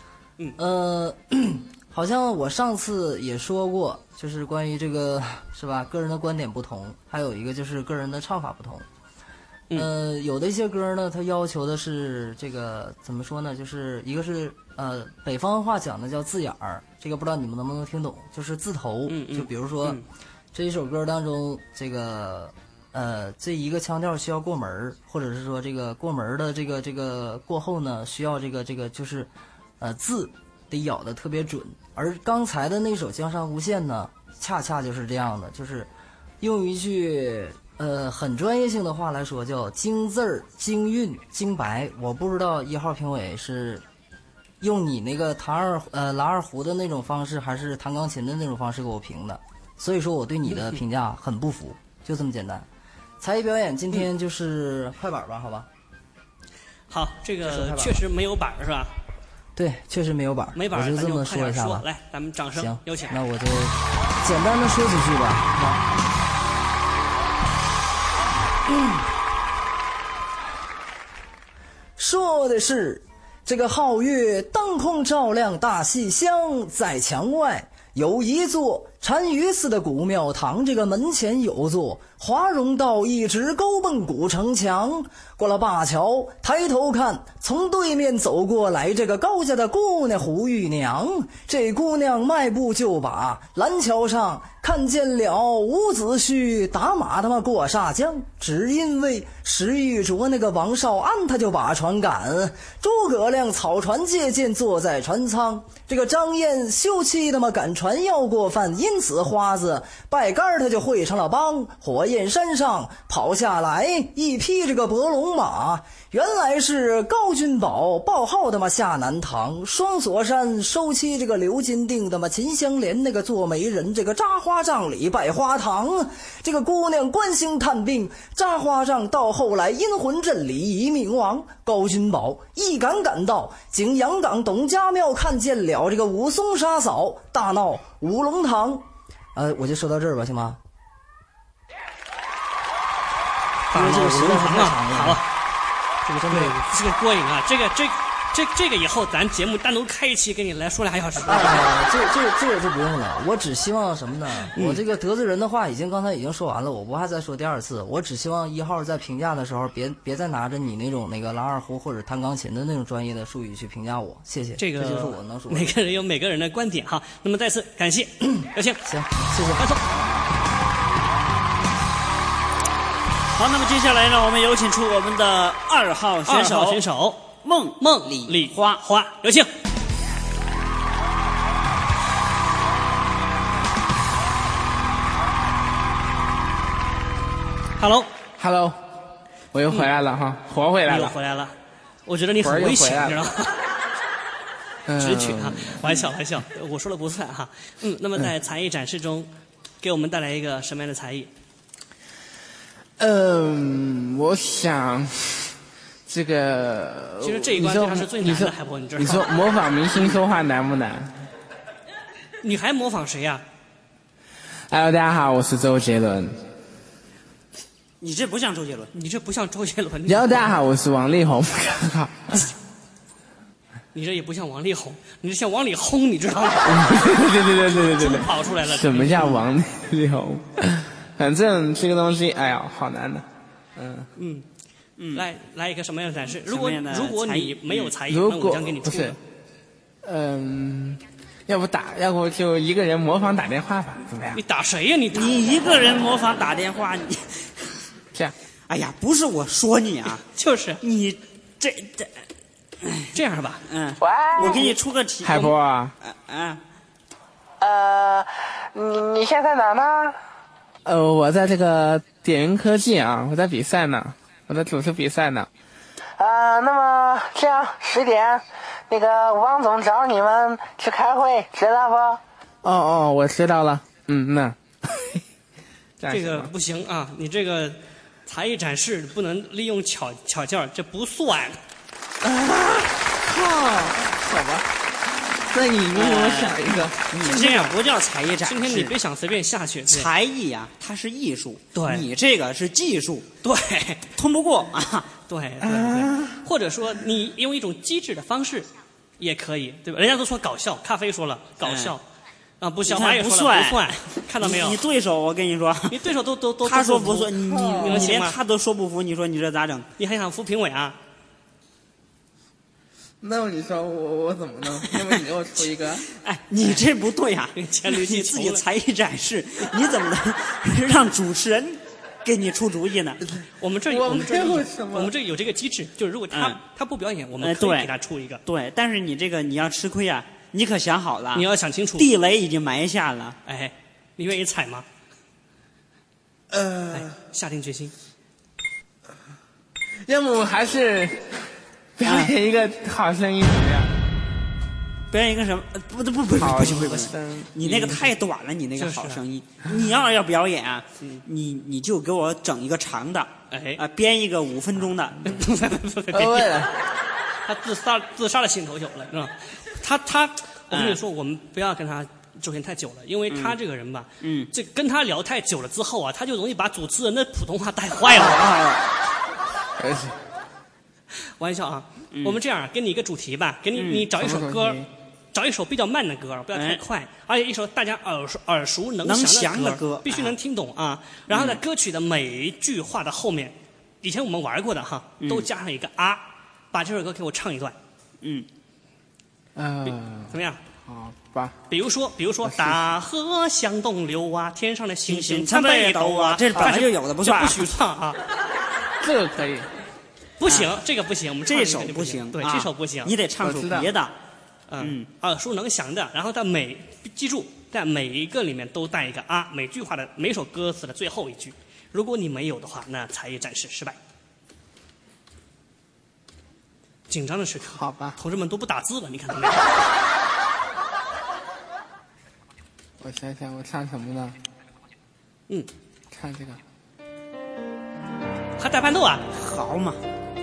好像我上次也说过，就是关于这个是吧，个人的观点不同，还有一个就是个人的唱法不同。有的一些歌呢，它要求的是这个怎么说呢？就是一个是北方话讲的叫字眼儿，这个不知道你们能不能听懂，就是字头。就比如说这一首歌当中，这个这一个腔调需要过门，或者是说这个过门的这个过后呢，需要这个就是字得咬得特别准。而刚才的那首《江山无限》呢，恰恰就是这样的，就是用一句很专业性的话来说，叫京字儿、京韵、京白。我不知道1号评委是用你那个拉二胡的那种方式，还是弹钢琴的那种方式给我评的，所以说我对你的评价很不服，就这么简单。才艺表演今天就是快板吧，好吧？ 好，这个确实没有板是吧？ 对，确实没有板， 没板， 我就这么说一下吧。 来，咱们掌声行， 有请。 那我就简单的说几句吧。说的是这个皓月当空照亮大戏厢，在墙外有一座单于寺的古庙堂，这个门前有座华容道一直勾蹦古城墙。过了灞桥，抬头看，从对面走过来这个高家的姑娘胡玉娘。这姑娘迈步就把蓝桥上看见了伍子胥打马他妈过沙江，只因为石玉镯那个王少安，他就把船赶。诸葛亮草船借箭坐在船舱，这个张燕休妻他妈赶船要过饭，因此花子拜杆他就汇成了帮。火焰山上跑下来一匹这个伯龙马，原来是高君宝报号他妈下南堂，双锁山收妻这个刘金定他妈秦香莲那个做媒人，这个扎花帐里拜花堂。这个姑娘关心探病，扎花帐到后来阴魂阵里已冥亡。高君宝一赶到景阳冈董家庙，看见了这个武松杀嫂，大闹五龙堂。我就说到这儿吧，行吗？ 大闹五龙堂啊，好，这个真的这个过瘾啊！这个以后咱节目单独开一期给你来说2小时。 这个就不用了。我只希望什么呢？我这个得罪人的话刚才已经说完了，我不还再说第2次。我只希望1号在评价的时候别再拿着你那种那个拉二胡或者弹钢琴的那种专业的术语去评价我，谢谢。 这就是我能说的。 每个人有每个人的观点哈。那么再次感谢，有请。 行，谢谢。 欢送。 好，那么接下来呢，我们有请出我们的2号选手孟丽花， 有请。 Hello， 我又回来了哈，活回来了， 你又回来了。我觉得你很危险，你知道吗？直取哈，玩笑，我说了不算哈。那么在才艺展示中，给我们带来一个什么样的才艺？ 我想，这个其实这一关对他是最难的，海波，你知道吗？ 你说模仿明星说话难不难？ 你还模仿谁呀 ？Hello， 大家好，我是周杰伦。 你这不像周杰伦， 你这不像周杰伦。 Hello， 大家好，我是王力宏。 你这也不像王力宏，你这像王力宏，你知道吗？ 对， 跑出来了。 什么叫王力宏？反正这个东西，哎呀，好难的。 来一个什么样的展示？如果你没有才艺， 那我将给你出。 不是，要不就一个人模仿打电话吧，怎么样？ 你打谁呀？你一个人模仿打电话，你这样？ 哎呀，不是我说你啊， 就是你这样吧。 我给你出个题。 海波啊。 你现在哪呢？ 我在这个点云科技啊，我在比赛呢，我在主持比赛呢。 那么这样10点，那个王总找你们去开会，知道不？ 我知道了。那这个不行啊，你这个才艺展示不能利用巧劲，这不算。 好吧。那你给我想一个。 你这样不叫才艺展示。 今天你别想随便下去。 才艺啊，它是艺术。 对。 你这个是技术。 对。 通不过啊。 对。或者说你用一种机智的方式，也可以，对吧？人家都说搞笑，咖啡说了搞笑，不笑话也说了不算，看到没有？ 你对手，我跟你说， 你对手都他说不算，你连吗？ 他都说不服，你说你这咋整？ 你还想服评委啊？ 那你说我怎么弄？要不你给我出一个？ 你这不对呀！你自己才艺展示，你怎么能让主持人给你出主意呢？ 我们这有这个机制，就是如果他不表演，我们可以给他出一个。 对，但是你这个你要吃亏啊！你可想好了？ 你要想清楚， 地雷已经埋下了。 你愿意踩吗？下定决心。 要么我还是表演一个好声音怎么样？ 表演一个什么？不行！你那个太短了，你那个好声音。你要表演啊，你就给我整一个长的，编一个5分钟的。 他自杀的心头有了，是吧？我跟你说，我们不要跟他周旋太久了，因为他这个人吧，这跟他聊太久了之后啊，他就容易把主持人的普通话带坏了。玩笑啊！我们这样，给你一个主题吧，给你找一首歌，找一首比较慢的歌，不要太快，而且一首大家耳熟能详的歌，必须能听懂啊。然后在歌曲的每一句话的后面，以前我们玩过的哈，都加上一个啊，把这首歌给我唱一段。怎么样？ 好吧。 比如说，大河向东流啊，天上的星星参北斗啊， 这本来就有的，不算， 不许唱啊。 这个可以。 不行，这个不行，我们这首不行， 对，这首不行， 你得唱首别的。 耳熟能详的，然后记住，在每一个里面都带一个啊，每首歌词的最后一句。如果你没有的话，那才艺展示失败。紧张的时刻， 好吧， 同志们都不打字了，你看到没有？ 我想想，我唱什么呢？唱这个。 还带伴奏啊？ 好嘛。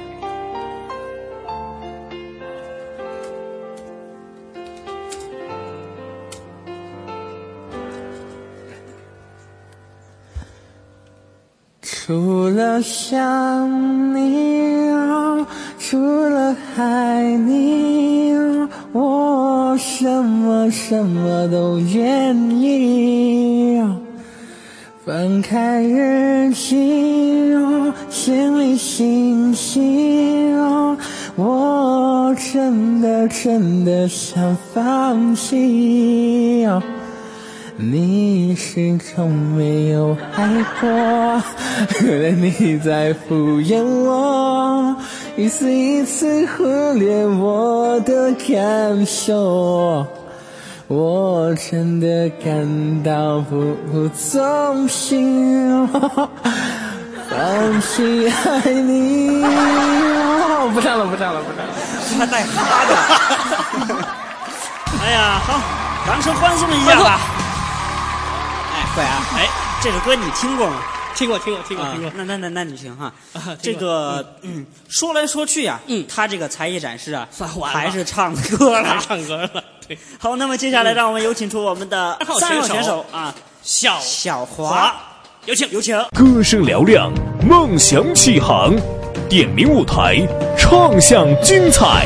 除了想你，除了爱你，我什么都愿意。翻开日记，心里星星，我真的想放弃。你始终没有爱过，原来你在敷衍我，一次一次忽略我的感受，我真的感到不忠心。 放弃爱你。哦，不唱了， 还带哈的。哎呀，好，掌声欢送一下吧。哎，快啊！哎，这首歌你听过吗？ 听过。 那你听哈。这个说来说去啊，他这个才艺展示啊，还是唱歌了。 唱歌了。对。 好，那么接下来让我们有请出我们的3号选手啊，小华，有请。 歌声嘹亮，梦想起航，点名舞台，唱响精彩。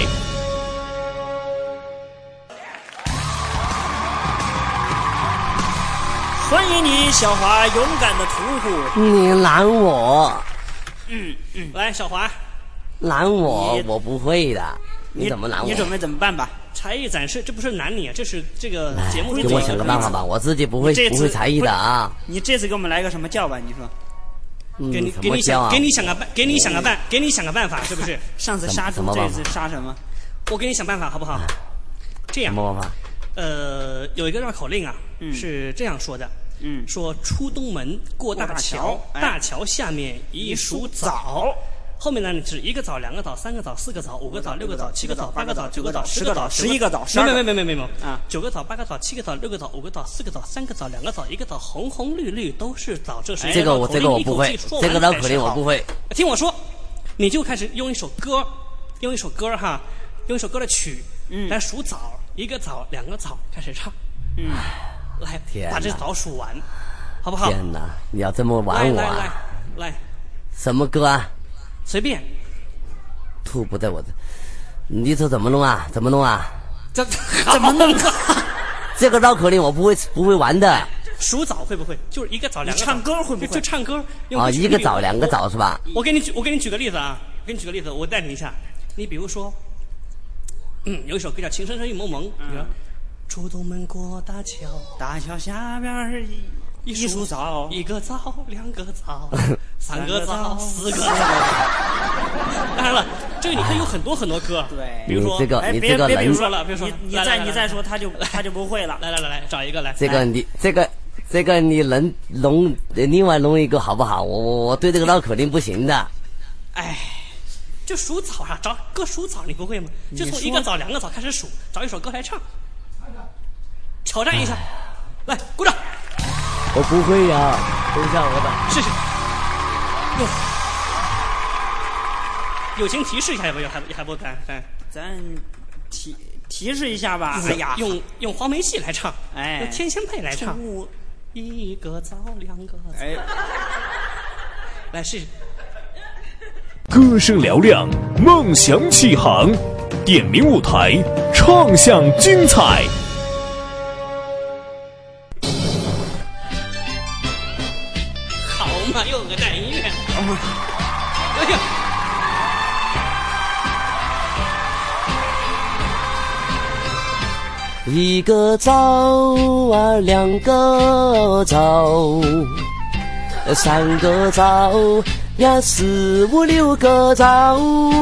欢迎你，小华，勇敢的屠户。 你拦我。 来，小华。 拦我，我不会的。你怎么拦我？ 你准备怎么办吧？ 才艺展示，这不是拦你啊，这是这个节目。 给我想个办法吧，我自己不会才艺的啊。 你这次给我们来个什么教吧？你说。 给你想个办法，是不是？ 上次杀猪，这次杀什么？ 我给你想办法，好不好？这样。 什么办法？ 有一个绕口令啊，是这样说的。说出东门过大桥，大桥下面一数枣。后面呢是1个枣、2个枣、3个枣、4个枣、5个枣、6个枣、7个枣、8个枣、9个枣、10个枣、 11个枣。 没啊！9个枣、8个枣、7个枣、6个枣、5个枣、4个枣、3个枣、2个枣、1个枣，红红绿绿都是枣。这是这个我不会，这个绕口令我不会。 听我说，你就开始用一首歌哈，用一首歌的曲来数枣，1个枣、2个枣开始唱。来把这枣数完，好不好？ 天哪，你要这么玩我啊！ 来， 什么歌啊？ 随便。 吐不在我这，你说怎么弄啊？ 怎么弄？ 这个绕口令我不会玩的。 数枣会不会？就是1个枣2个枣。 唱歌会不会？ 就唱歌。 1个枣2个枣是吧？ 我给你举个例子啊，我带你一下。你比如说，有一首歌叫《情深深雨蒙蒙》，你说。出东门过大桥， 大桥下边一数枣 ，1个枣2个枣3个枣4个枣。当然了，这个你可以有很多歌。 对， 比如说，别说了， 你再说他就不会了。 来，找一个来。 这个你能另外弄一个好不好？我对这个绕口令不行的。 哎，就数枣啊，找歌数枣你不会吗？就从1个枣2个枣开始数，找一首歌来唱。挑战一下，来鼓掌。 我不会呀，等一下我的。 试试。友情提示一下，还不敢？ 咱提示一下吧。哎呀， 用黄梅戏来唱， 用天仙配来唱。1个枣2个枣。 哎， 来试试。 歌声嘹亮，梦想起航，点名舞台，唱响精彩。 又有个带音乐。 1个枣啊2个枣，3个枣呀4、5、6个枣。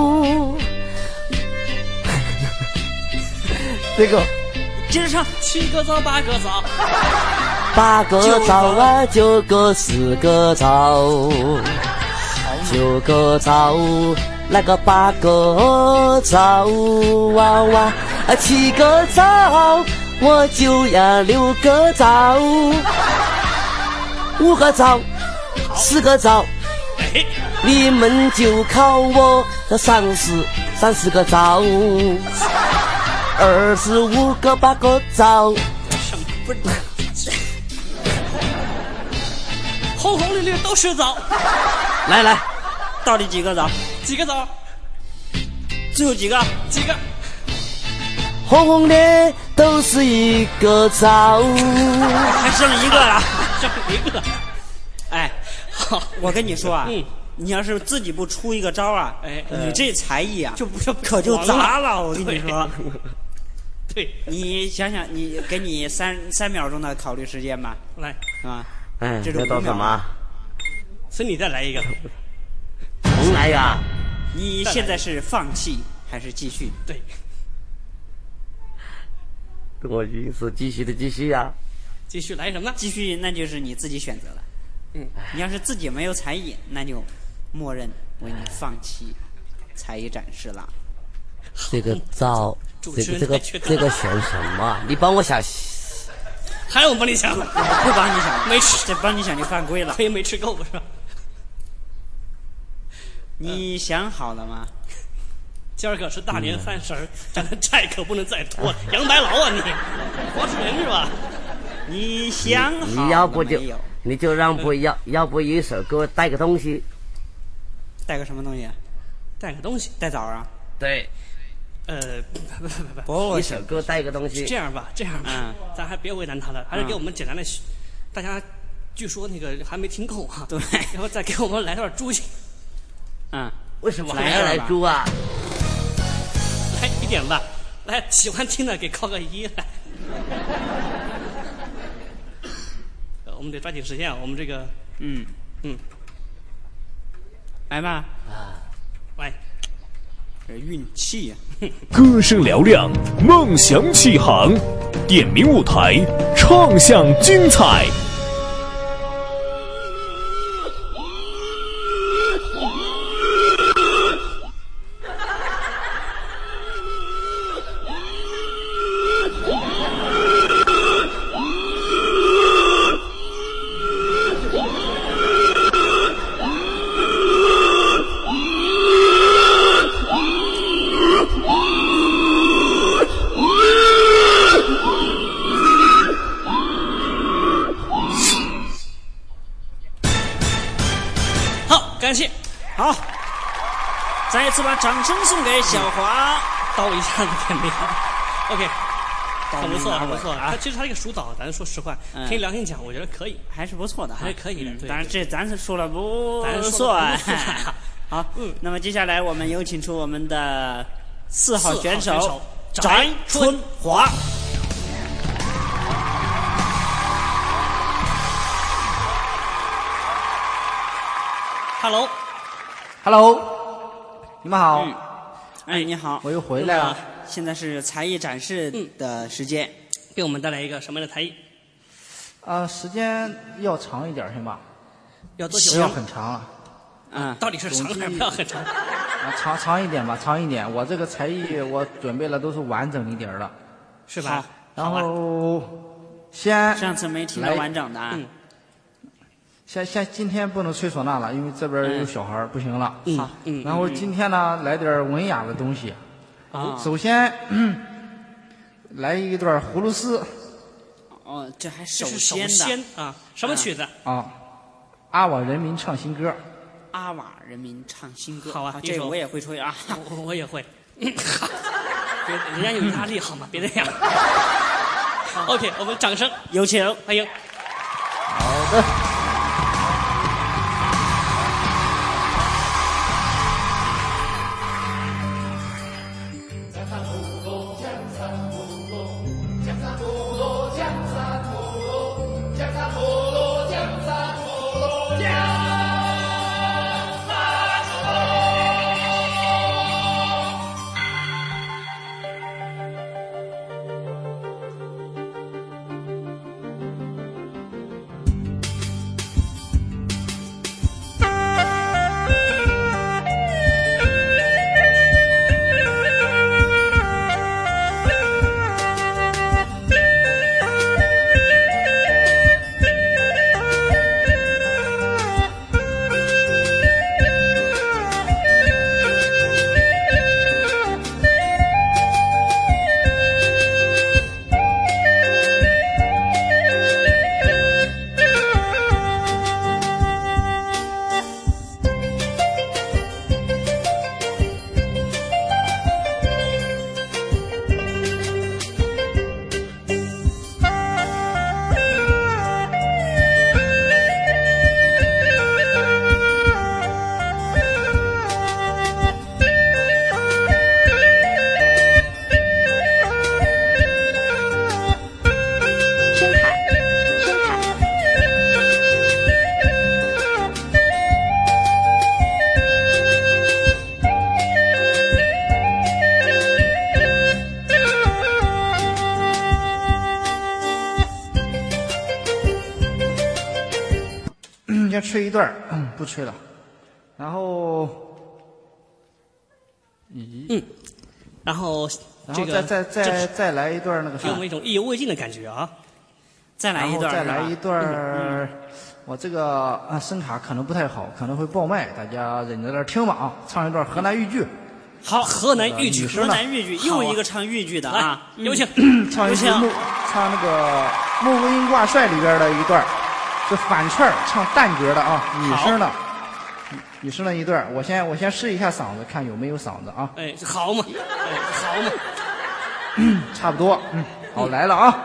这个接着唱7个枣8个枣 ，8个枣啊9个10个枣，9个枣那个8个枣哇哇，7个枣我就要6个枣，5个枣10个枣，你们就靠我这30个枣，25个8个枣。 红红绿绿都是枣。 来，到底几个枣？ 几个枣？ 最后几个？ 红红的都是1个枣， 还剩1个了， 剩1个。 哎，好，我跟你说啊，你要是自己不出一个招啊，你这才艺啊，可就砸了。我跟你说， 对， 你想想，给你3秒钟的考虑时间吧， 来啊。 这是多什么？ 所以你再来一个， 重来呀！ 你现在是放弃还是继续？ 对， 我已经是继续呀。 继续来什么呢？ 继续，那就是你自己选择了。 你要是自己没有才艺，那就默认为你放弃才艺展示了。 这个选什么？你帮我想。 还有帮你想？ 不帮你想， 没吃， 这帮你想就犯规了。 可以没吃够是吧？ 你想好了吗？ 今儿个是大年30，咱的债可不能再拖。杨白劳啊你，活死人是吧？ 你想好了没有？ 你要不一首给我带个东西？ 带个什么东西？ 带个东西？ 带枣啊？ 对。 不， 一首给我带个东西。 这样吧，咱还别为难他了，还是给我们简单的，大家据说那个还没听够啊。 对， 然后再给我们来段猪去。 为什么还要来猪啊？ 来一点吧，来喜欢听的给扣个1来。我们得抓紧时间啊，我们这个来吧来。 这运气呀！ 歌声嘹亮，梦想起航，点名舞台，唱响精彩。 感谢， 好，再一次把掌声送给小华， 刀一下子点名 ，OK， 很不错，很不错。 啊， 其实他这个疏导，咱说实话，凭良心讲，我觉得可以， 还是不错的， 还是可以的。 当然，这咱是说了不算。好，那么接下来我们有请出我们的4号选手翟春华。 Hello， 你们好。 你好， 我又回来了。 现在是才艺展示的时间， 给我们带来一个什么样的才艺？ 时间要长一点，行吧？ 要多久？ 不要很长啊。到底是长还是不要很长？ 长一点吧，长一点。我这个才艺我准备了都是完整一点的， 是吧？ 然后先上次没听到完整的。 先今天不能吹唢呐了，因为这边有小孩，不行了。 好， 然后今天呢，来点文雅的东西。首先来一段葫芦丝。 哦，这还首先啊？什么曲子？ 阿瓦人民唱新歌。 阿瓦人民唱新歌。 好啊， 这个我也会吹啊。 我也会。人家有压力好吗？别这样。OK， 我们掌声有请， 欢迎。 好的。 段不吹了。然后， 然后这个再来一段那个啥， 给我们一种意犹未尽的感觉啊！ 再来一段， 再来一段。我这个声卡可能不太好，可能会爆麦，大家忍着点听吧啊！唱一段河南豫剧。 好，河南豫剧， 河南豫剧又一个唱豫剧的啊！ 有请， 唱那个《穆桂英挂帅》里边的一段，就反串唱旦角的啊，女生的一段。我先试一下嗓子，看有没有嗓子啊。 哎，好嘛，好嘛， 差不多。好，来了啊。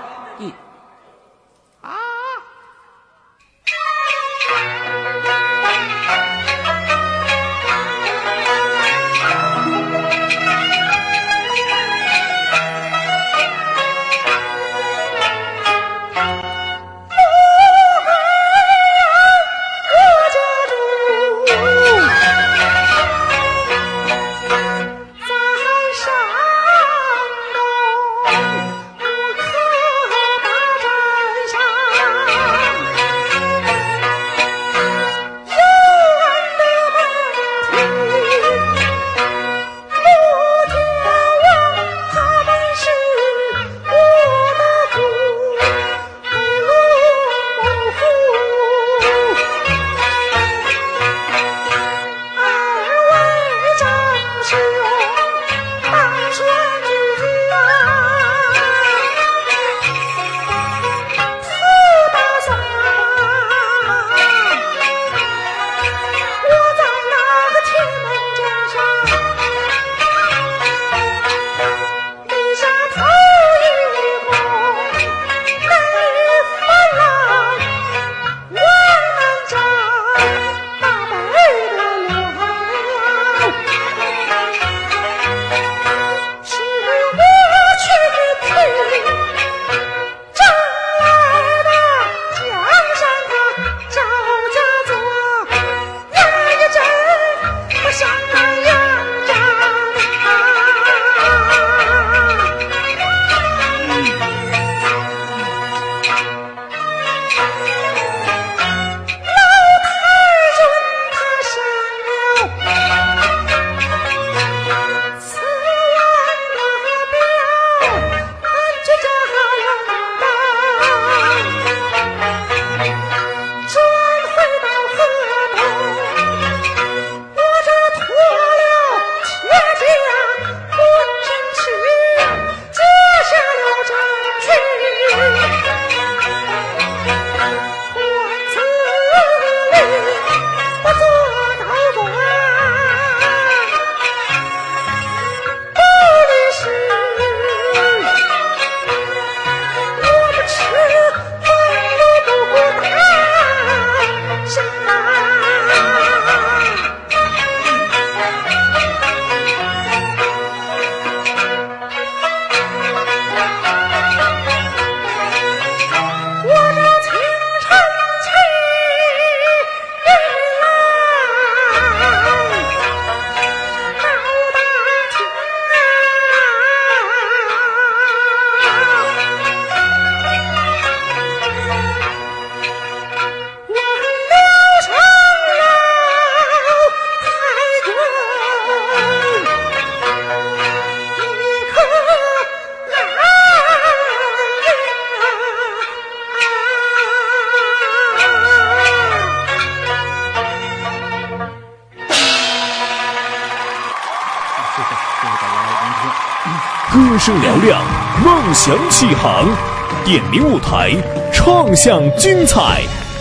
歌声嘹亮，梦想起航，点名舞台，唱响精彩。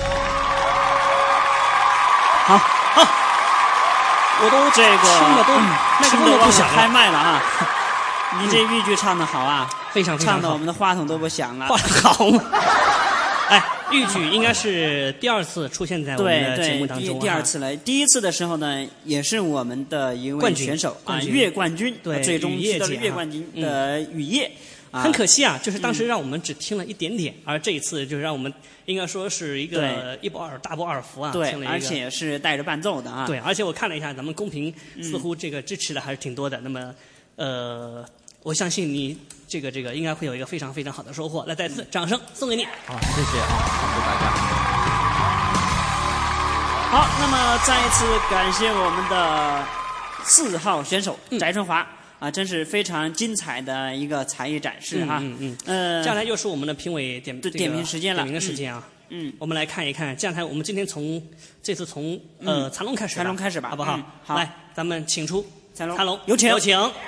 好，我都这个听得不想开麦了啊！你这豫剧唱得好啊， 非常唱的我们的话筒都不响了。 好嘛！哎，豫剧应该是第二次出现在我们的节目当中。 第二次来，第一次的时候呢，也是我们的一位选手啊，粤冠军， 对， 最终取得了粤冠军的雨夜。 很可惜啊，就是当时让我们只听了一点点，而这一次就让我们应该说是一个一波二大波二伏啊， 对，而且是带着伴奏的啊。 对，而且我看了一下，咱们公屏似乎这个支持的还是挺多的。那么，我相信你这个应该会有一个非常非常好的收获。来，再次掌声送给你。 好，谢谢啊，谢谢大家。 好，那么再一次感谢我们的4号选手翟春华啊，真是非常精彩的一个才艺展示哈。 接下来又是我们的评委点评时间了， 点评的时间啊。我们来看一看，这样我们今天这次从残龙开始， 残龙开始吧， 好不好？ 好， 来，咱们请出残龙， 有请。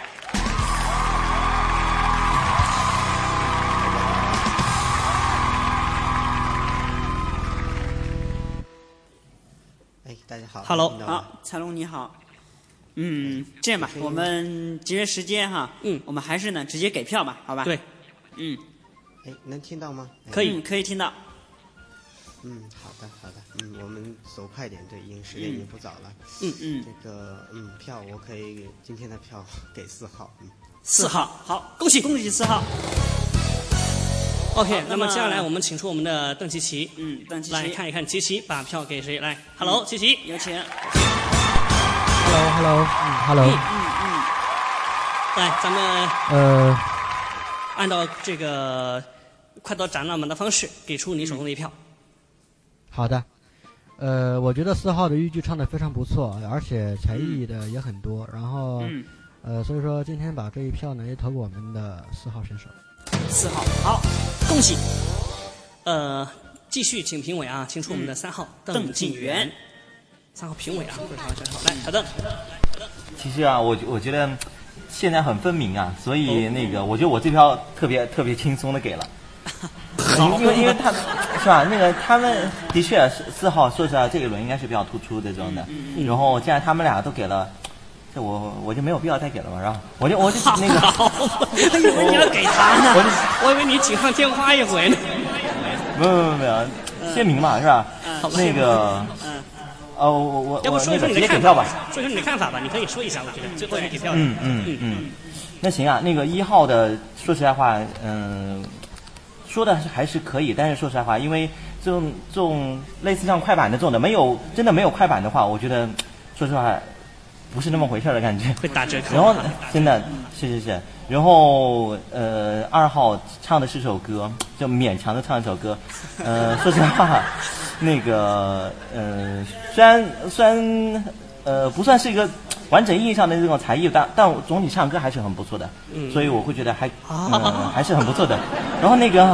大家好 ，Hello， 好，残龙你好。这样吧，我们节约时间哈，我们还是呢直接给票吧，好吧？ 对， 能听到吗？ 可以听到。 好的，我们走快点，对，时间也不早了。这个票我可以今天的票给4号。 4号，好，恭喜4号。 OK， 那么接下来我们请出我们的邓琪琪， 邓琪琪来看一看琪琪把票给谁？来 ，Hello， 琪琪， 有请。 Hello， 来，咱们按照这个快刀斩乱麻的方式，给出你手中的一票。 好的，我觉得4号的豫剧唱得非常不错，而且才艺的也很多，然后所以说今天把这一票呢也投给我们的4号选手。 4号，好，恭喜。 继续请评委啊，请出我们的3号邓静元。3号评委啊，不是3号选手，来，小邓。 其实啊，我觉得现在很分明啊，所以我觉得我这票特别轻松的给了。因为他是吧？他们的确4号，说实话这一轮应该是比较突出的这种的。然后既然他们俩都给了，这我就没有必要再给了嘛，然后我就我以为你要给他呢，我以为你锦上添花一回呢。 没有，鲜明嘛是吧？ 要不说一说你的看法吧？说一说你的看法吧，你可以说一下，我觉得最后你给票的。 那行啊，1号的，说实在话，说的还是可以，但是说实在话，因为这种类似像快板的这种的，真的没有快板的话，我觉得说实话不是那么回事的感觉， 会打折扣。 然后真的是，然后2号唱的是首歌，就勉强的唱一首歌，说实话，虽然不算是一个完整意义上的这种才艺，但总体唱歌还是很不错的，所以我会觉得还是很不错的。然后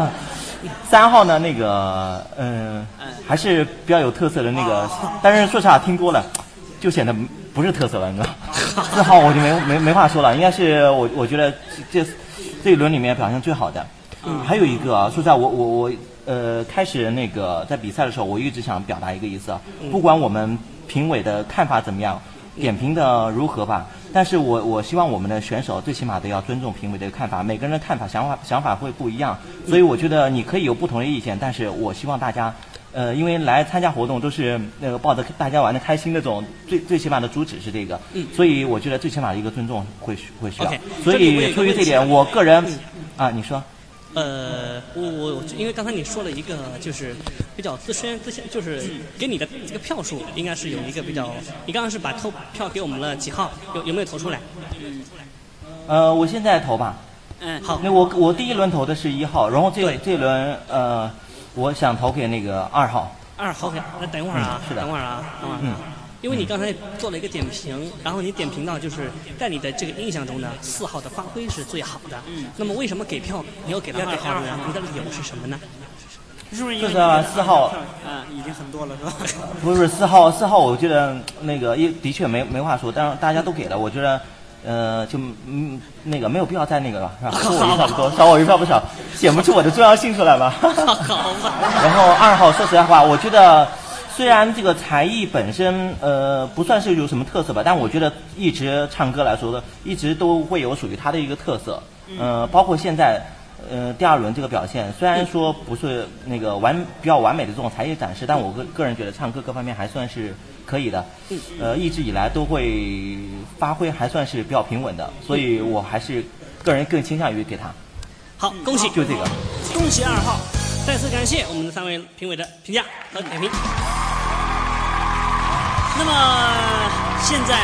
3号呢，还是比较有特色的但是说实话听多了就显得不是特色了，你知道。4号我就没话说了，应该是我觉得这一轮里面表现最好的。还有一个啊，说实在我开始在比赛的时候，我一直想表达一个意思啊，不管我们评委的看法怎么样，点评的如何吧，但是我希望我们的选手最起码都要尊重评委的看法，每个人的看法想法会不一样，所以我觉得你可以有不同的意见，但是我希望大家因为来参加活动都是抱着大家玩的开心那种，最起码的主旨是这个，所以我觉得最起码的一个尊重会需要，所以出于这点，我个人你说。 我因为刚才你说了一个就是比较自先，就是给你的这个票数应该是有一个比较，你刚刚是把投票给我们了几号？有没有投出来？ 我现在投吧。 好。 我第一轮投的是1号，然后这一轮我想投给2号。 2号 ，OK， 那等一会儿啊， 是的， 等会儿啊。因为你刚才做了一个点评，然后你点评到就是在你的这个印象中呢，4号的发挥是最好的。那么为什么给票你要给到2号呢？你的理由是什么呢？ 是不是因为 4号已经很多了是吧？ 不是4号，我觉得的确没话说，但是大家都给了，我觉得就没有必要再了，是吧？说我一票不多，少我一票不少，显不出我的重要性出来吧？然后2号，说实在话，我觉得。虽然这个才艺本身不算是有什么特色吧，但我觉得一直唱歌来说的，一直都会有属于他的一个特色。包括现在第2轮这个表现，虽然说不是比较完美的这种才艺展示，但我个人觉得唱歌各方面还算是可以的。一直以来都会发挥还算是比较平稳的，所以我还是个人更倾向于给他。 好，恭喜， 就这个， 恭喜2号。再次感谢我们的3位评委的评价和点评。 那么现在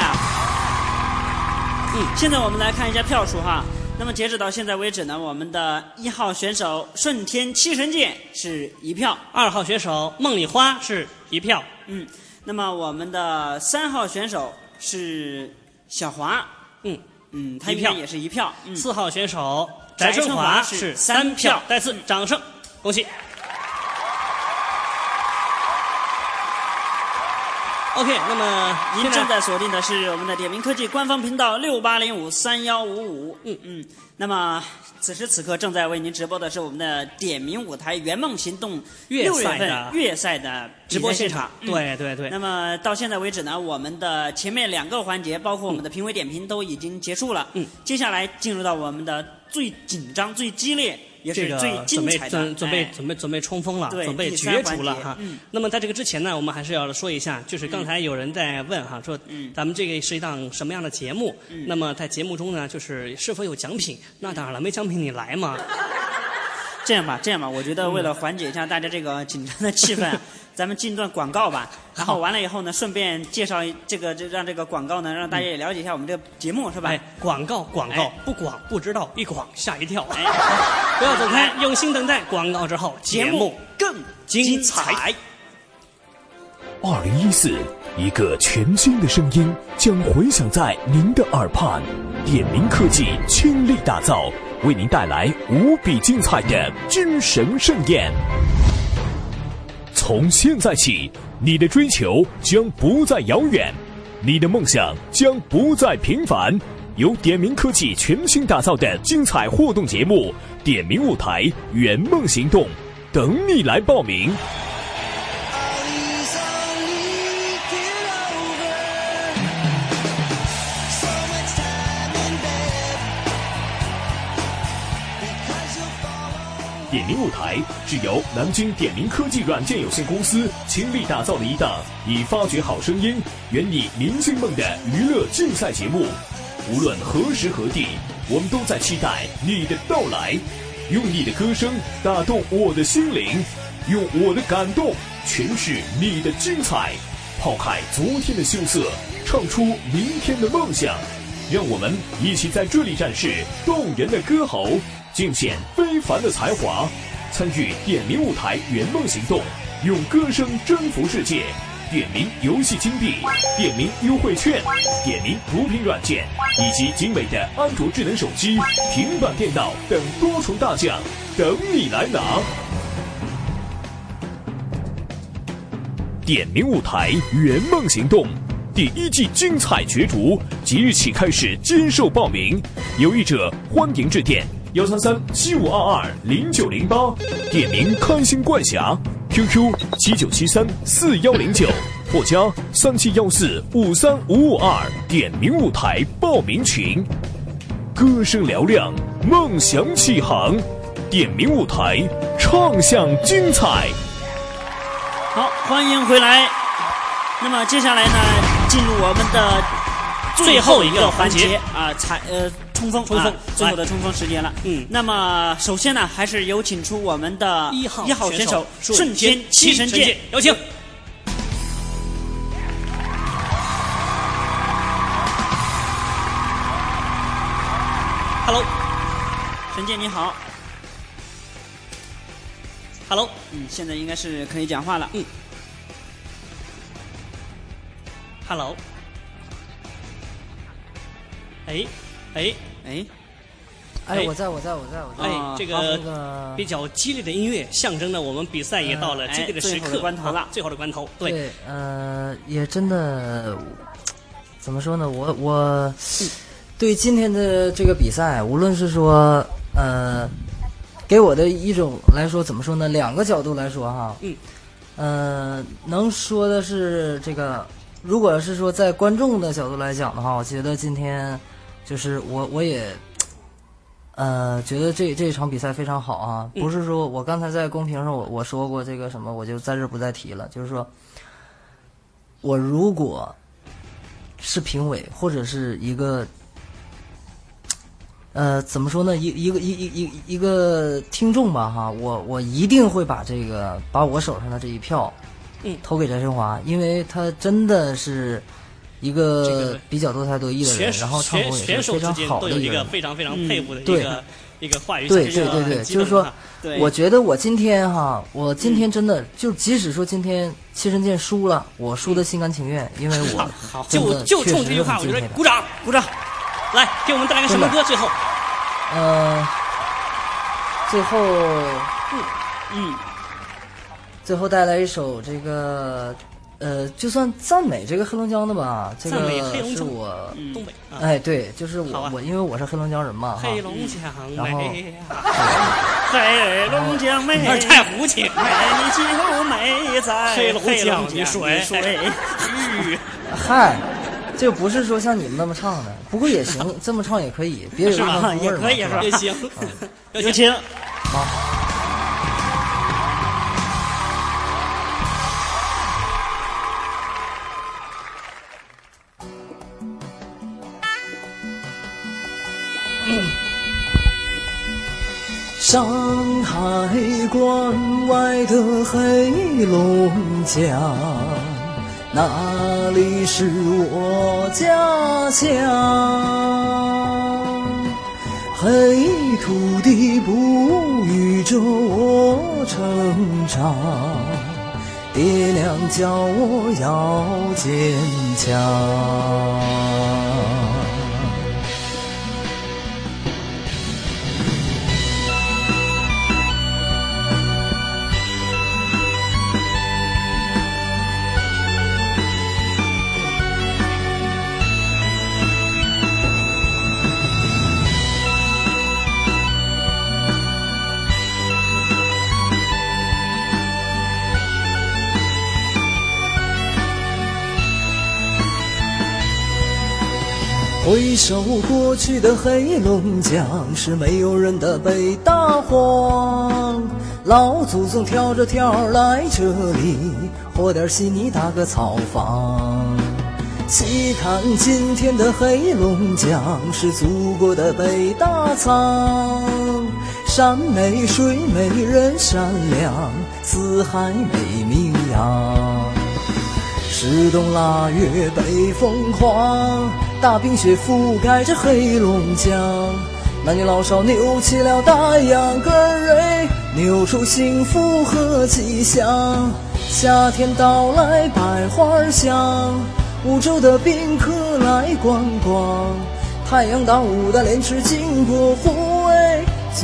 现在我们来看一下票数哈。那么截止到现在为止呢，我们的1号选手顺天七神剑是1票 ，2号选手梦里花是1票。 那么我们的3号选手是小华，他应该也是1票。 4号选手翟春华是3票，再次掌声，恭喜。OK， 那么您正在锁定的是我们的点名科技官方频道68053155。那么此时此刻正在为您直播的是我们的点名舞台圆梦行动6月份月赛的直播现场。对对对。 那么到现在为止呢，我们的前面2个环节，包括我们的评委点评都已经结束了。接下来进入到我们的最紧张、最激烈。也是最精彩的， 准备冲锋了，准备角逐了哈。那么在这个之前呢，我们还是要说一下，就是刚才有人在问哈，说咱们这个是一档什么样的节目？那么在节目中呢，就是是否有奖品？那当然了，没奖品你来嘛。 这样吧，我觉得为了缓解一下大家这个紧张的气氛，咱们进段广告吧。然后完了以后呢，顺便介绍让这个广告呢，让大家也了解一下我们这个节目，是吧？ 广告，不广不知道，一广吓一跳。不要走开，用心等待广告之后，节目更精彩。 2014，一个全新的声音将回响在您的耳畔。点名科技倾力打造，为您带来无比精彩的精神盛宴。从现在起，你的追求将不再遥远，你的梦想将不再平凡。由点名科技全新打造的精彩互动节目《点名舞台圆梦行动》，等你来报名。点名舞台是由南京点名科技软件有限公司倾力打造的一档以发掘好声音、圆你明星梦的娱乐竞赛节目。无论何时何地，我们都在期待你的到来。用你的歌声打动我的心灵，用我的感动诠释你的精彩。抛开昨天的羞涩，唱出明天的梦想。让我们一起在这里展示动人的歌喉，尽显非凡的才华。参与点名舞台圆梦行动，用歌声征服世界。点名游戏金币、点名优惠券、点名读屏软件以及精美的安卓智能手机、平板电脑等多重大奖等你来拿。点名舞台圆梦行动第1季精彩角逐即日起开始接受报名，有意者欢迎致电133-7522-0908，点名开心怪侠 QQ 79734109或加3714-53552点名舞台报名群。歌声嘹亮，梦想起航，点名舞台唱响精彩。 好，欢迎回来。那么接下来呢，进入我们的最后一个环节啊，冲锋，最后的冲锋时间了。那么首先呢，还是有请出我们的1号选手瞬间七神剑， 有请。Hello， 神剑你好。 Hello， 现在应该是可以讲话了。 Hello， 哎， 我在。 这个比较激烈的音乐，象征着我们比赛也到了激烈的时刻，最后的关头。对， 也真的怎么说呢？我对今天的这个比赛，无论是说给我的一种来说，怎么说呢？2个角度来说哈，能说的是这个。如果是说在观众的角度来讲的话，我觉得今天就是我也觉得这场比赛非常好啊。不是说我刚才在公屏上我说过这个什么，我就在这不再提了。就是说我如果是评委或者是一个怎么说呢，一个听众吧哈，我一定会把我手上的这一票投给翟春华，因为他真的是一个比较多才多艺的人，然后唱功也是非常好的一个人，非常非常佩服的一个话语。 对，就是说，我觉得我今天真的就即使说今天切身剑输了，我输的心甘情愿，因为我就冲这句话，我觉得鼓掌鼓掌。来，给我们带来个什么歌？最后， 最后带来一首这个。就算赞美这个黑龙江的吧，这个是我东北。 哎，对，就是我，因为我是黑龙江人嘛， 黑龙江美， 黑龙江美，太胡情，美就美在黑龙江的水。 嗨，这不是说像你们那么唱的，不过也行，这么唱也可以，别有一番风味嘛， 也可以，也行。 有请， 好。 上海关外的黑龙江，那里是我家乡。黑土地哺育着我成长，爹娘教我要坚强。回首过去的黑龙江，是没有人的北大荒。老祖宗挑着挑来这里，和点稀泥搭个草房。细看今天的黑龙江，是祖国的北大仓。山美水美人善良，四海美名扬。十冬腊月北风狂，大冰雪覆盖着黑龙江，男女老少扭起了大秧歌儿，扭出幸福和吉祥。夏天到来百花香，梧州的宾客来观光，太阳大雾的莲池经过护卫，就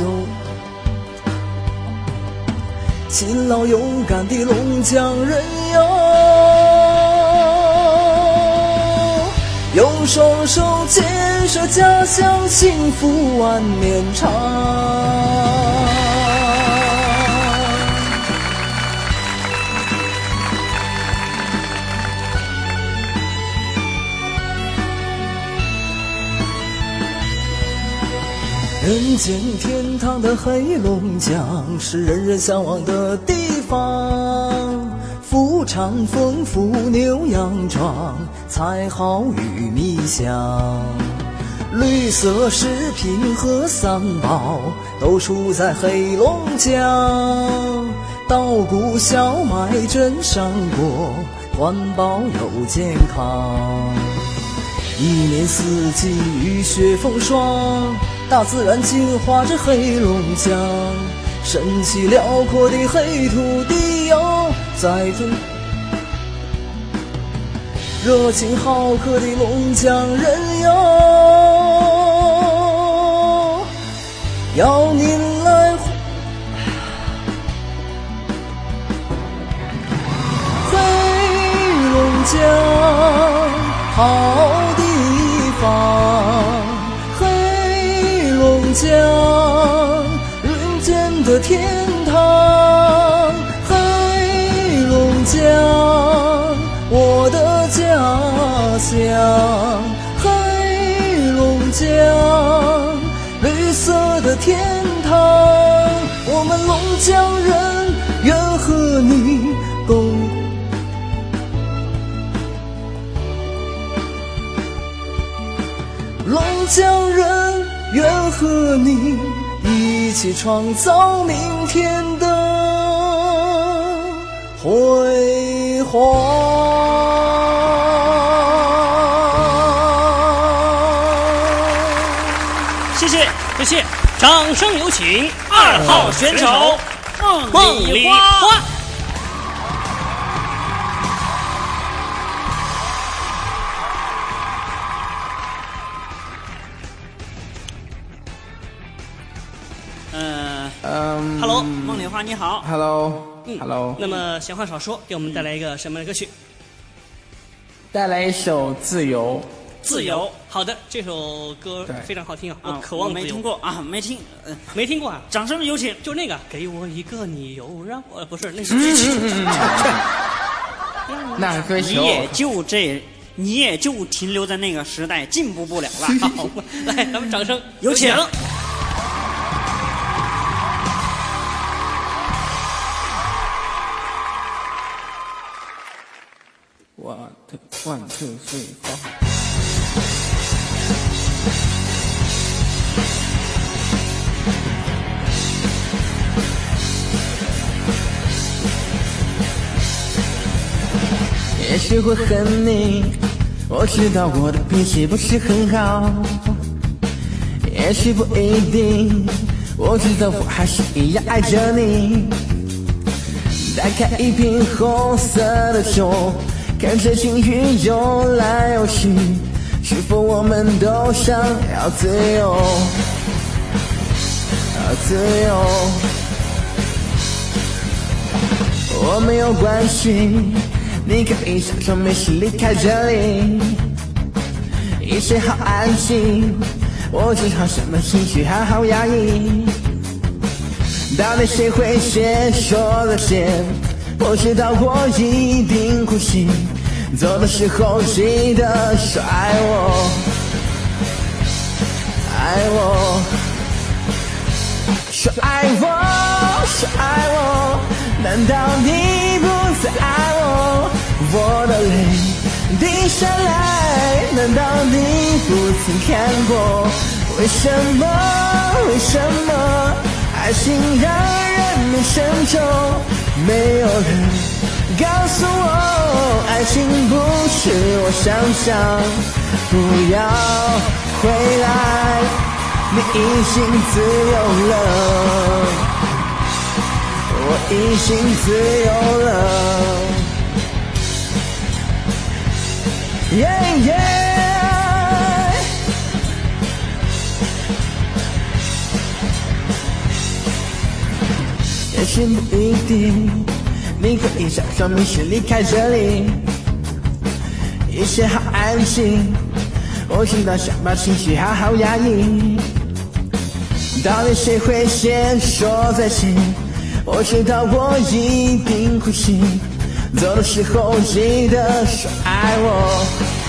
勤劳勇敢的龙江人哟。用双手建设家乡，幸福万年长。人间天堂的黑龙江，是人人向往的地方。富产丰富牛羊壮，才好玉米香。绿色食品和三宝都出在黑龙江。稻谷小麦真善果，环保又健康。一年四季雨雪风霜，大自然净化着黑龙江。神奇辽阔的黑土地哟，在这热情好客的龙江人哟，要您来黑龙江好地方，黑龙江人间的天堂，黑龙江我的家乡，黑龙江绿色的天堂，我们龙江人愿和你共龙江人愿和你一起创造明天的辉煌。 谢谢，谢谢，掌声有请2号选手梦里花。 Hello， 梦里花你好。 Hello，Hello。 那么闲话少说，给我们带来一个什么样的歌曲？ 带来一首《自由》。 自由，好的，这首歌非常好听啊！我渴望自由。 没听过啊， 没听过啊！ 掌声有请， 就那个，给我一个理由让我不是那是。 那歌你也就停留在那个时代，进步不了了。 好，来，咱们掌声有请。 One, two, three, four。也许会恨你，我知道我的脾气不是很好。也许不一定，我知道我还是一样爱着你。打开一瓶红色的酒，看着情绪游来游去，是否我们都想要自由？自由，我没有关系，你可以假装没事离开这里。一切好安静，我只好什么情绪好好压抑。到底谁会先说再见？我知道我一定呼吸，走的时候记得说爱我，爱我，说爱我，说爱我。难道你不再爱我？我的泪滴下来，难道你不曾看过？为什么？为什么？爱情让人们沉重，没有人告诉我，爱情不是我想象。不要回来，你已经自由了，我已经自由了。Yeah, yeah。也许不一定，你可以假装没事离开这里。一切好安静，我知道想把情绪好好压抑。到底谁会先说再见？我知道我一定呼吸，走的时候记得说爱我，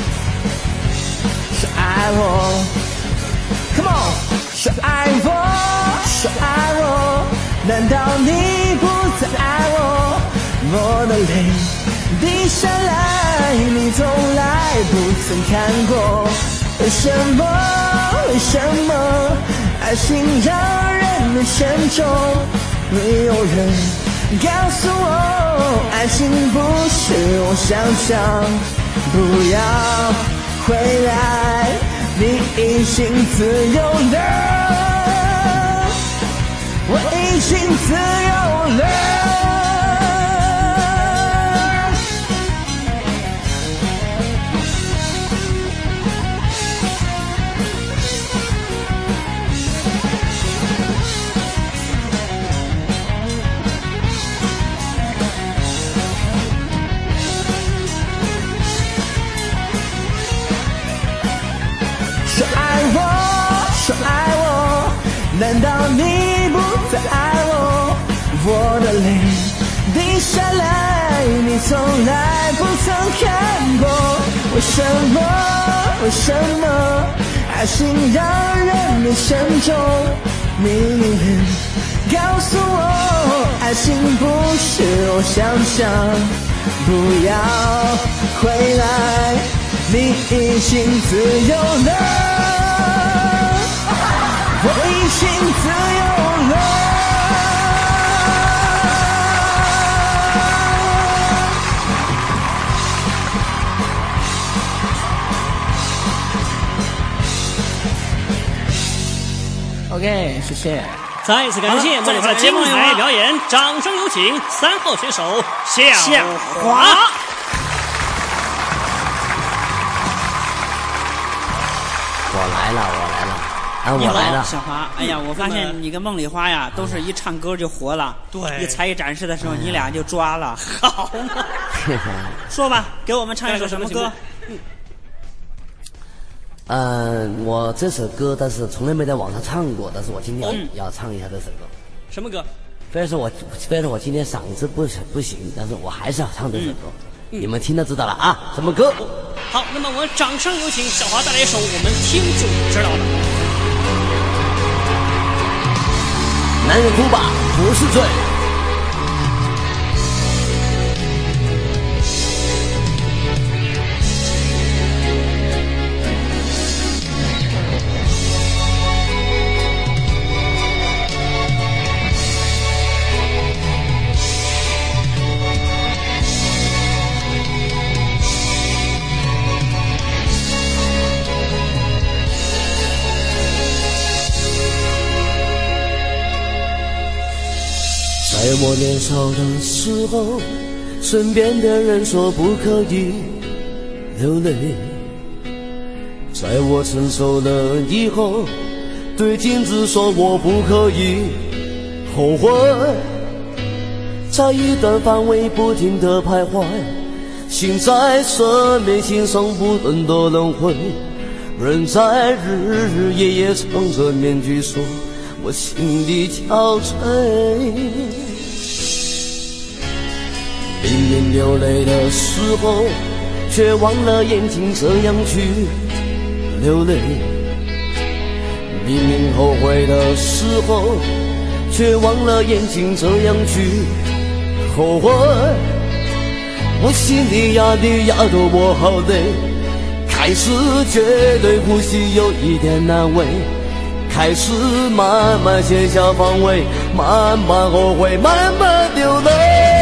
说爱我。Come on， 说爱我，说爱我。难道你不再爱我？我的泪滴下来，你从来不曾看过。为什么？为什么？爱情让人们沉重，没有人告诉我，爱情不是我想象。不要回来，你已经自由了，我已经自由了。说爱我，说爱我，难道你不再爱我？我的泪滴下来，你从来不曾看过。为什么？为什么？爱情让人们沉重，命运告诉我，爱情不是我想象。不要回来，你已经自由了。我已经自由了。 OK， 谢谢。 再一次感谢茉莉花的精彩表演，掌声有请3号选手小华。 我来了。我来了， 小华。哎呀，我发现你跟梦里花呀，都是一唱歌就活了。 对， 一才艺展示的时候，你俩就抓了。好嘛，说吧，给我们唱一首什么歌？ 我这首歌，但是从来没在网上唱过，但是我今天要唱一下这首歌。 什么歌？ 虽然说我今天嗓子不行，但是我还是要唱这首歌。你们听就知道了啊，什么歌？ 好，那么我们掌声有请小华带来一首我们听就知道了。 男人哭吧不是罪。在我年少的时候，身边的人说不可以流泪，在我成熟了以后，对镜子说我不可以后悔，在一段范围不停地徘徊，心在生命欣赏不断的轮回，人在日日夜夜藏着面具说我心里憔悴，明明流泪的时候，却忘了眼睛这样去流泪，明明后悔的时候，却忘了眼睛这样去后悔，我心里压力压得我好累，开始觉得呼吸有一点难为，开始慢慢卸下防卫，慢慢后悔，慢慢流泪。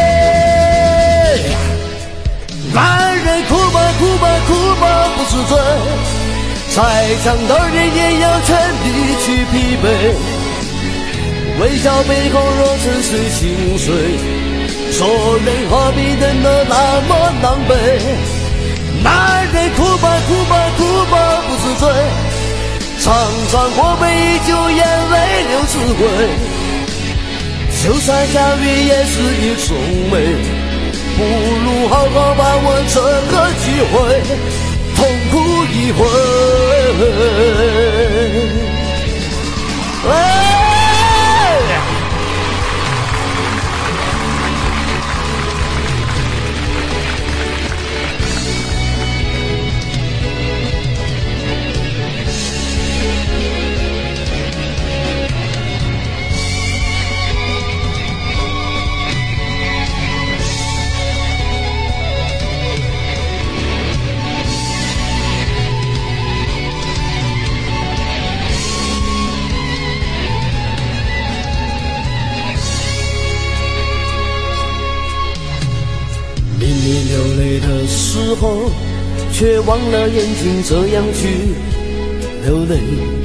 男人哭吧哭吧哭吧不是罪，再强的人也要全力去疲惫，微笑背后若沉睡心碎，说人何必等得那么狼狈。男人哭吧哭吧哭吧不是罪，常常过杯酒眼泪流成灰，就算下雨也是一种美，不如好好把握这个机会，痛苦一回。明明流泪的时候，却忘了眼睛这样去流泪，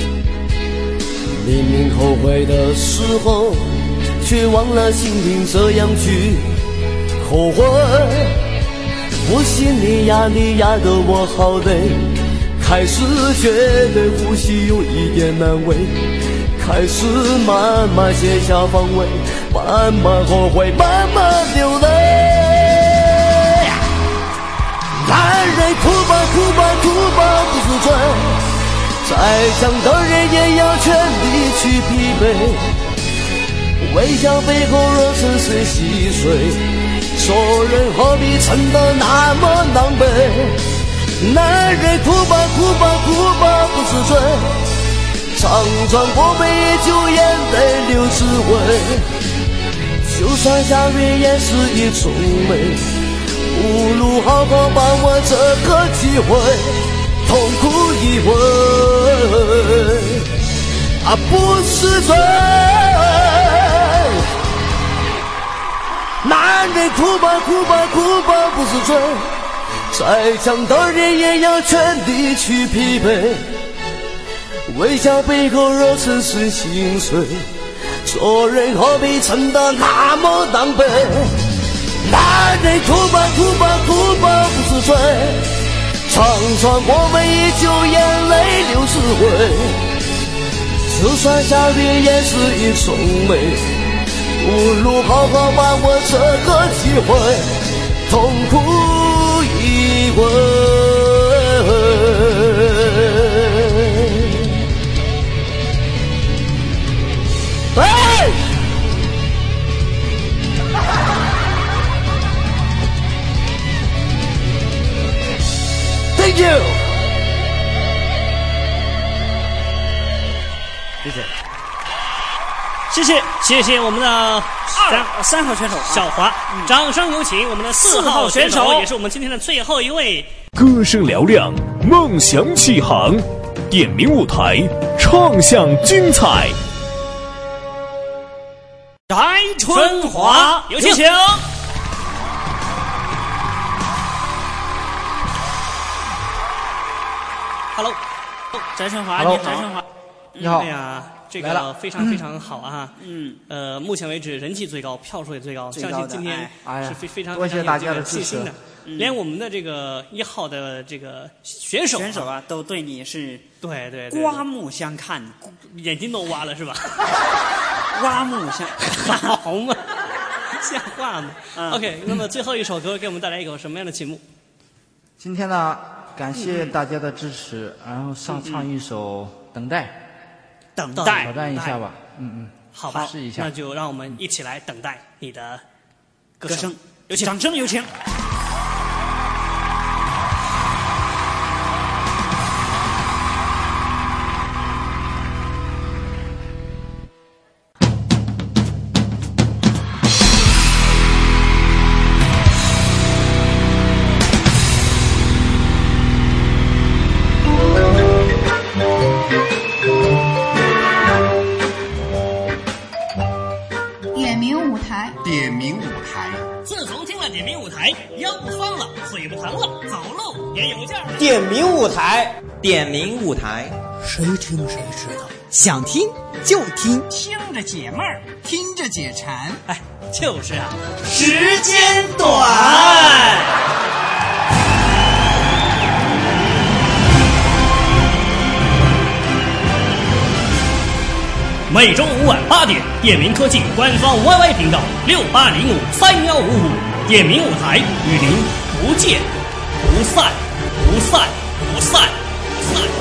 明明后悔的时候，却忘了心灵这样去后悔，我心里压力压得我好累，开始觉得呼吸有一点难为，开始慢慢卸下防卫，慢慢后悔，慢慢流泪。男人哭吧哭吧哭吧不是罪，再强的人也要全力去疲惫，微笑背后若沉睡细碎，说人何必撑得那么狼狈。男人哭吧哭吧哭吧不是罪，常常过杯酒眼泪流成灰，就算下雨也是一种美，不如好好把握这个机会，痛苦一回啊不是罪。男人哭吧哭吧哭吧不是罪，再强的人也要全力去疲惫， 为家背后如此是心碎，做人何必承担那么狼狈？男人哭吧哭吧哭吧不是罪，常常我们依旧眼泪流似灰，就算下雨也是一种美，不如好好把握这个机会，痛哭一回。Thank you， 谢谢我们的三号选手小华，掌声有请我们的4号选手，也是我们今天的最后一位。 歌声嘹亮，梦想起航，点名舞台，唱响精彩。 翟春华，有请。Hello， 翟春华， 翟春华， 你好。 哎呀，这个非常非常好啊！目前为止人气最高，票数也最高，相信今天是非常多谢大家的支持的。连我们的这个1号的这个选手啊，都对你是对刮目相看， 眼睛都挖了是吧？ 刮目相好嘛，像话吗？OK， 那么最后一首歌给我们带来一首什么样的曲目？ 今天呢，感谢大家的支持，然后唱一首《等待》，挑战一下吧。 好吧， 试一下。 那就让我们一起来等待你的歌声， 有请，掌声有请。 点名舞台， 自从听了点名舞台，腰不酸了，腿不疼了，走路也有劲儿。 点名舞台， 点名舞台， 谁听谁知道，想听就听， 听着解闷儿， 听着解馋。 哎，就是啊， 时间短。 每周5晚8点，点名科技官方 YY 频道68053155，点名舞台与您不见不散，不散不散不散。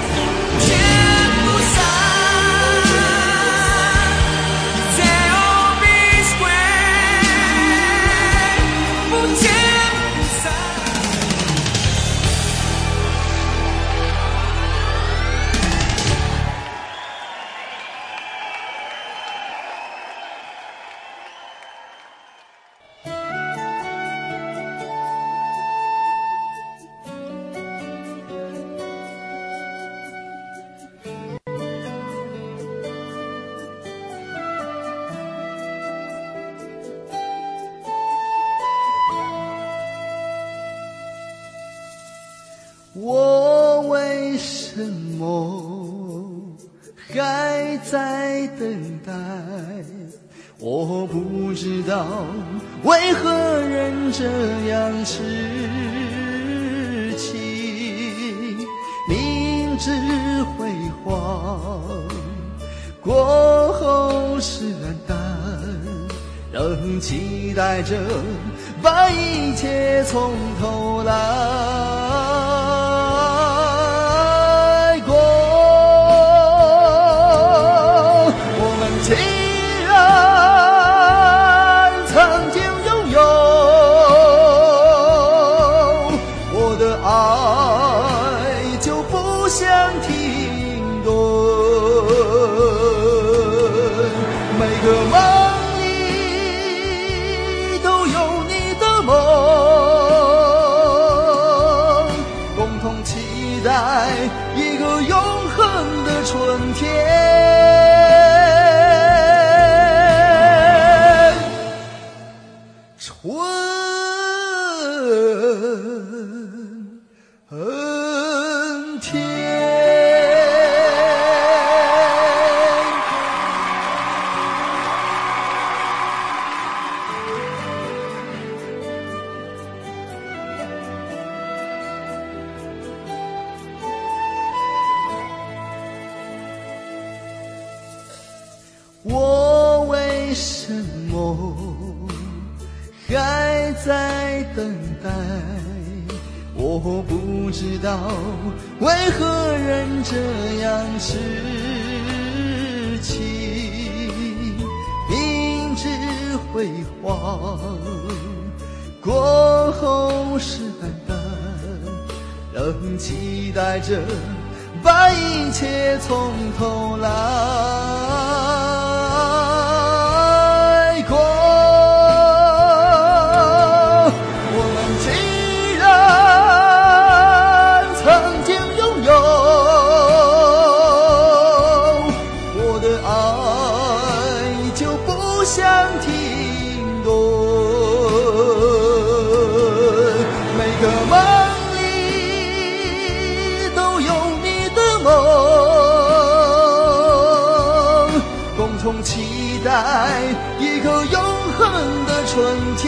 我为什么还在等待？我不知道为何人这样痴情，明知辉煌过后是暗淡，仍期待着把一切从头来。 我为什么还在等待？我不知道为何人这样痴情，明知辉煌过后是淡淡，仍期待着把一切从头来过。我们既然曾经拥有，我的爱就不想停顿。每个梦里都有你的梦，共同期待一个永恒的春天。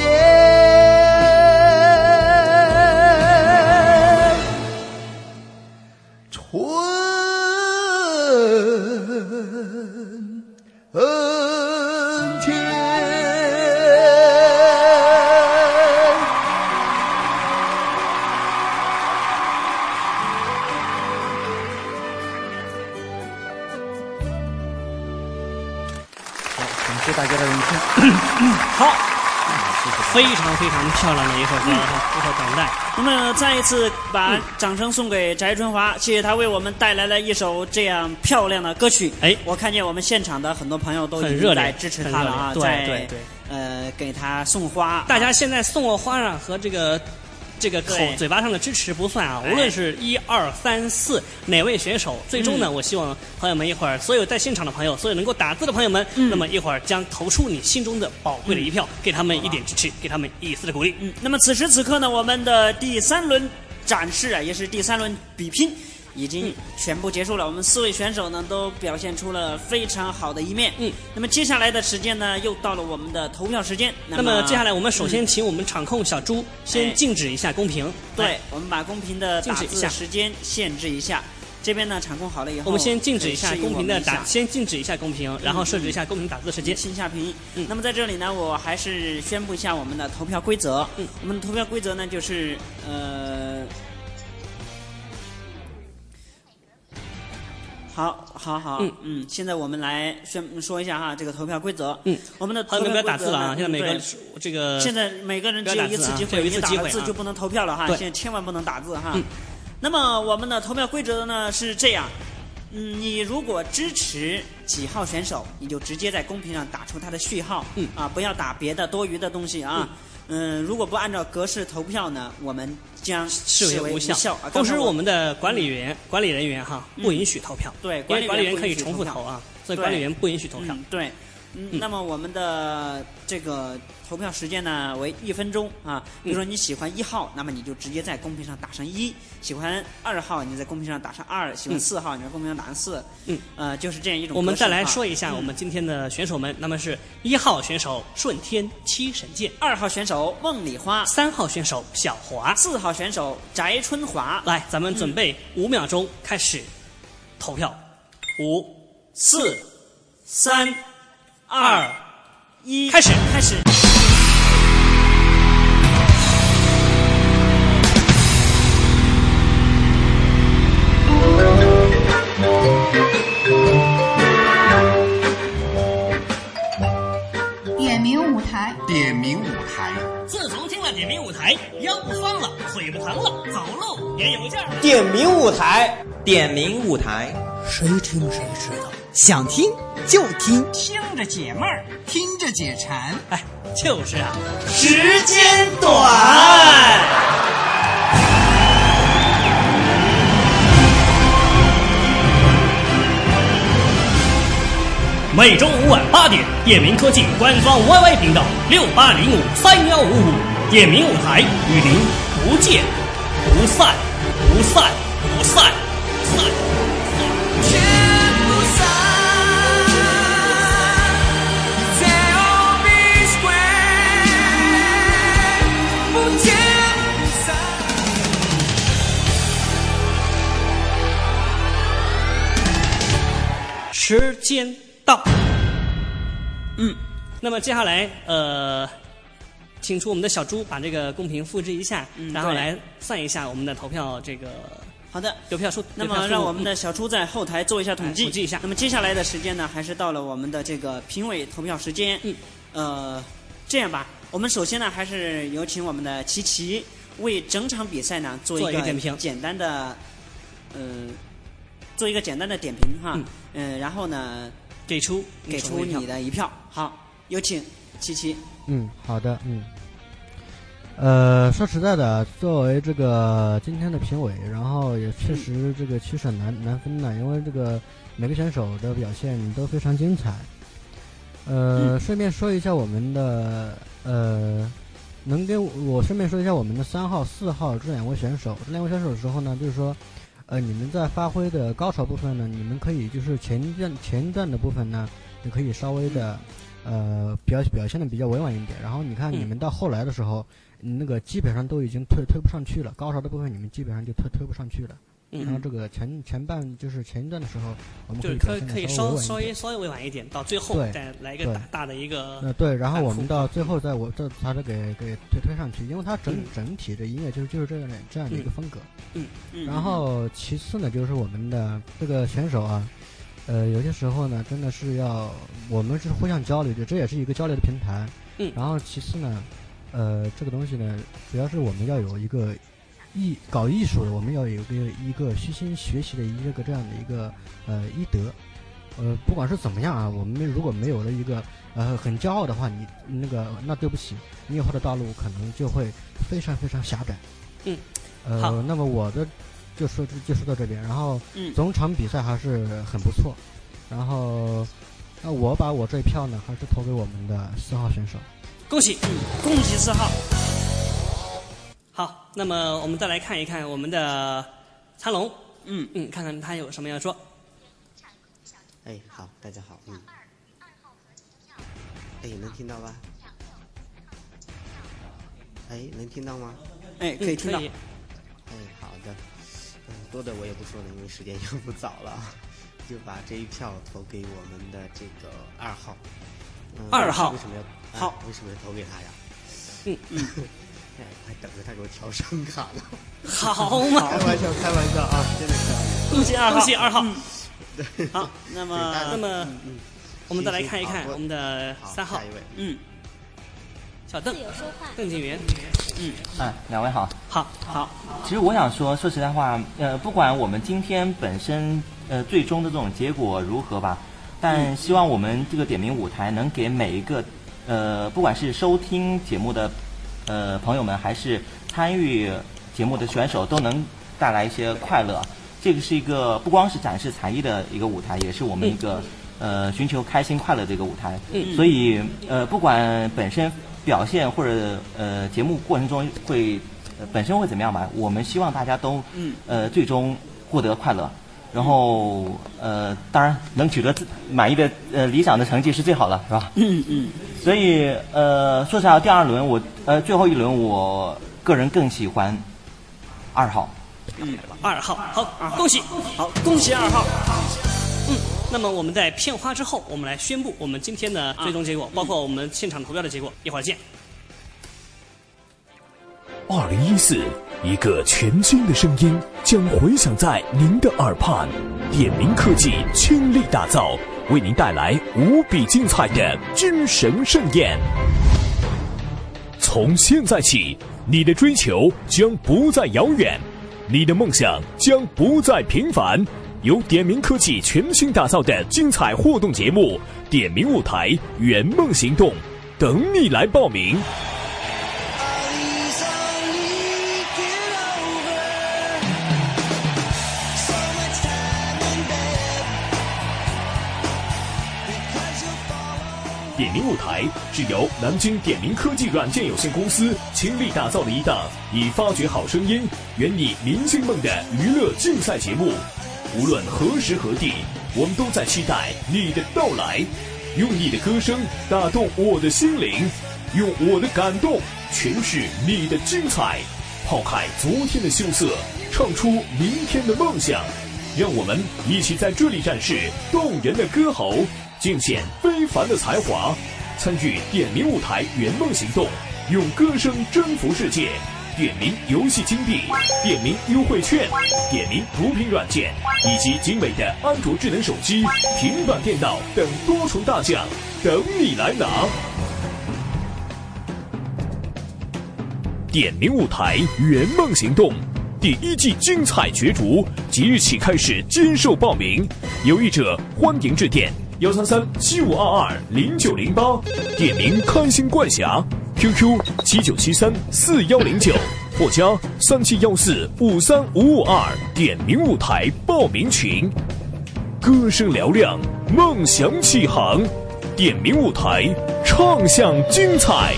感谢大家的聆听。 好，非常非常漂亮的一首歌，不可等待。 那么再一次把掌声送给翟春华，谢谢他为我们带来了一首这样漂亮的歌曲。 哎， 我看见我们现场的很多朋友都已经在支持他了啊， 对， 给他送花。 大家现在送我花上和这个嘴巴上的支持不算啊，无论是1、2、3、4哪位选手，最终呢，我希望朋友们一会儿，所有在现场的朋友，所有能够打字的朋友们，那么一会儿将投出你心中的宝贵的一票，给他们一点支持，给他们一丝的鼓励。 那么此时此刻呢，我们的第3轮展示啊，也是第3轮比拼已经全部结束了。我们4位选手呢都表现出了非常好的一面。那么接下来的时间呢，又到了我们的投票时间。 那么接下来我们首先请我们场控小朱先静止一下公屏。 对，我们把公屏的打字时间限制一下。这边呢，场控好了以后， 我们先静止一下公屏的先静止一下公屏，然后设置一下公屏打字时间， 清下屏。那么在这里呢，我还是宣布一下我们的投票规则。我们的投票规则呢，就是好，现在我们来说一下哈，这个投票规则。我们的投票规则不要打字了啊！现在每个这个现在每个人只有一次机会，你打了字就不能投票了哈。现在千万不能打字哈。那么我们的投票规则呢是这样，你如果支持几号选手，你就直接在公屏上打出他的序号，不要打别的多余的东西啊。如果不按照格式投票呢，我们将视为无效。 同时，我们的管理人员哈不允许投票， 对， 因为管理员可以重复投啊，所以管理员不允许投票。 对。那么我们的这个投票时间呢为1分钟啊。比如说你喜欢1号，那么你就直接在公屏上打上1；喜欢2号，你在公屏上打上2；喜欢4号，你在公屏上打上4。就是这样一种。 我们再来说一下我们今天的选手们，那么是1号选手顺天七神剑 ，2号选手梦里花 ，3号选手小华 ，4号选手翟春华。 来，咱们准备5秒钟开始投票，5、4、3、2、1，开始。 点名舞台。 自从听了点名舞台，腰不酸了，腿不疼了，走路也有劲儿。 点名舞台， 点名舞台， 谁听谁知道，想听就听， 听着解闷儿， 听着解馋。 哎，就是啊， 时间短。 每周5晚8点，点名科技官方 YY 频道68053155，点名舞台与您不见不散，不散不散不散， 绝不散。Tell me square， 不见不散。 时间到。 那么接下来请出我们的小猪把这个公屏复制一下，然后来算一下我们的投票这个。 好的， 邮票数。 那么让我们的小猪在后台做一下统计一下。 那么接下来的时间呢，还是到了我们的这个评委投票时间。这样吧，我们首先呢，还是有请我们的琪琪为整场比赛呢做一个点评， 简单的做一个简单的点评哈。然后呢， 给出你的一票。好，有请琪琪。 好的，说实在的，作为这个今天的评委，然后也确实这个取舍难分呢，因为这个每个选手的表现都非常精彩。顺便说一下我们的顺便说一下我们的3号、4号这两位选手。这两位选手的时候呢，就是说，你们在发挥的高潮部分呢，你们可以就是前一段的部分呢，你可以稍微的表现的比较委婉一点。然后你看你们到后来的时候，那个基本上都已经推不上去了，高潮的部分你们基本上就推不上去了。然后这个前半就是前一段的时候，我们可以稍微委婉一点，到最后再来一个大的一个对，然后我们到最后再把它给推上去，因为它整体的音乐就是这样的一个风格。然后其次呢，就是我们的这个选手啊，有些时候呢，真的是我们是互相交流的，这也是一个交流的平台。然后其次呢，这个东西呢，主要是我们要有一个搞艺术的，我们要有一个虚心学习的一个这样的一个医德。不管是怎么样啊，我们如果没有了一个很骄傲的话，那对不起，你以后的道路可能就会非常非常狭窄。好，那么我的就说到这边，然后总场比赛还是很不错。然后那我把我这一票呢，还是投给我们的4号选手。 恭喜4号。好，那么我们再来看一看我们的苍龙，看看他有什么要说。 好，大家好，能听到吧？能听到吗？ 可以听到。 好的，多的我也不说了，因为时间又不早了，就把这一票投给我们的这个2号。 2号为什么要投给他呀？还等着他给我调声卡呢。 好嘛， 开玩笑啊，真的开玩笑。 恭喜2号。 好， 那么我们再来看一看我们的3号。 下一位， 小邓静元。 两位好。 好。 其实我想说实在话，不管我们今天本身最终的这种结果如何吧，但希望我们这个点名舞台能给每一个不管是收听节目的朋友们，还是参与节目的选手，都能带来一些快乐。这个是一个不光是展示才艺的一个舞台，也是我们一个寻求开心快乐的一个舞台。所以不管本身表现或者节目过程中本身会怎么样吧，我们希望大家都最终获得快乐。然后当然能取得满意的理想的成绩是最好的，是吧？所以说实话，第2轮最后一轮我个人更喜欢2号。 2号，好，恭喜2号。那么我们在片花之后，我们来宣布我们今天的最终结果，包括我们现场投票的结果，一会儿见。 2014，一个全新的声音将回响在您的耳畔。点名科技倾力打造，为您带来无比精彩的精神盛宴。从现在起，你的追求将不再遥远，你的梦想将不再平凡。由点名科技全新打造的精彩互动节目《点名舞台圆梦行动》，等你来报名。点名舞台是由南京点名科技软件有限公司倾力打造的一档以发掘好声音、圆你明星梦的娱乐竞赛节目。无论何时何地，我们都在期待你的到来。用你的歌声打动我的心灵，用我的感动诠释你的精彩。抛开昨天的羞涩，唱出明天的梦想。让我们一起在这里展示动人的歌喉， 尽显非凡的才华。参与点名舞台圆梦行动，用歌声征服世界。点名游戏金币、点名优惠券、点名毒品软件，以及精美的安卓智能手机、平板电脑等多重大奖等你来拿。点名舞台圆梦行动第1季精彩角逐即日起开始接受报名，有意者欢迎致电133-7522-0908，点名开心怪侠 QQ 79734109，或加3714-53552点名舞台报名群。歌声嘹亮，梦想起航，点名舞台畅享精彩。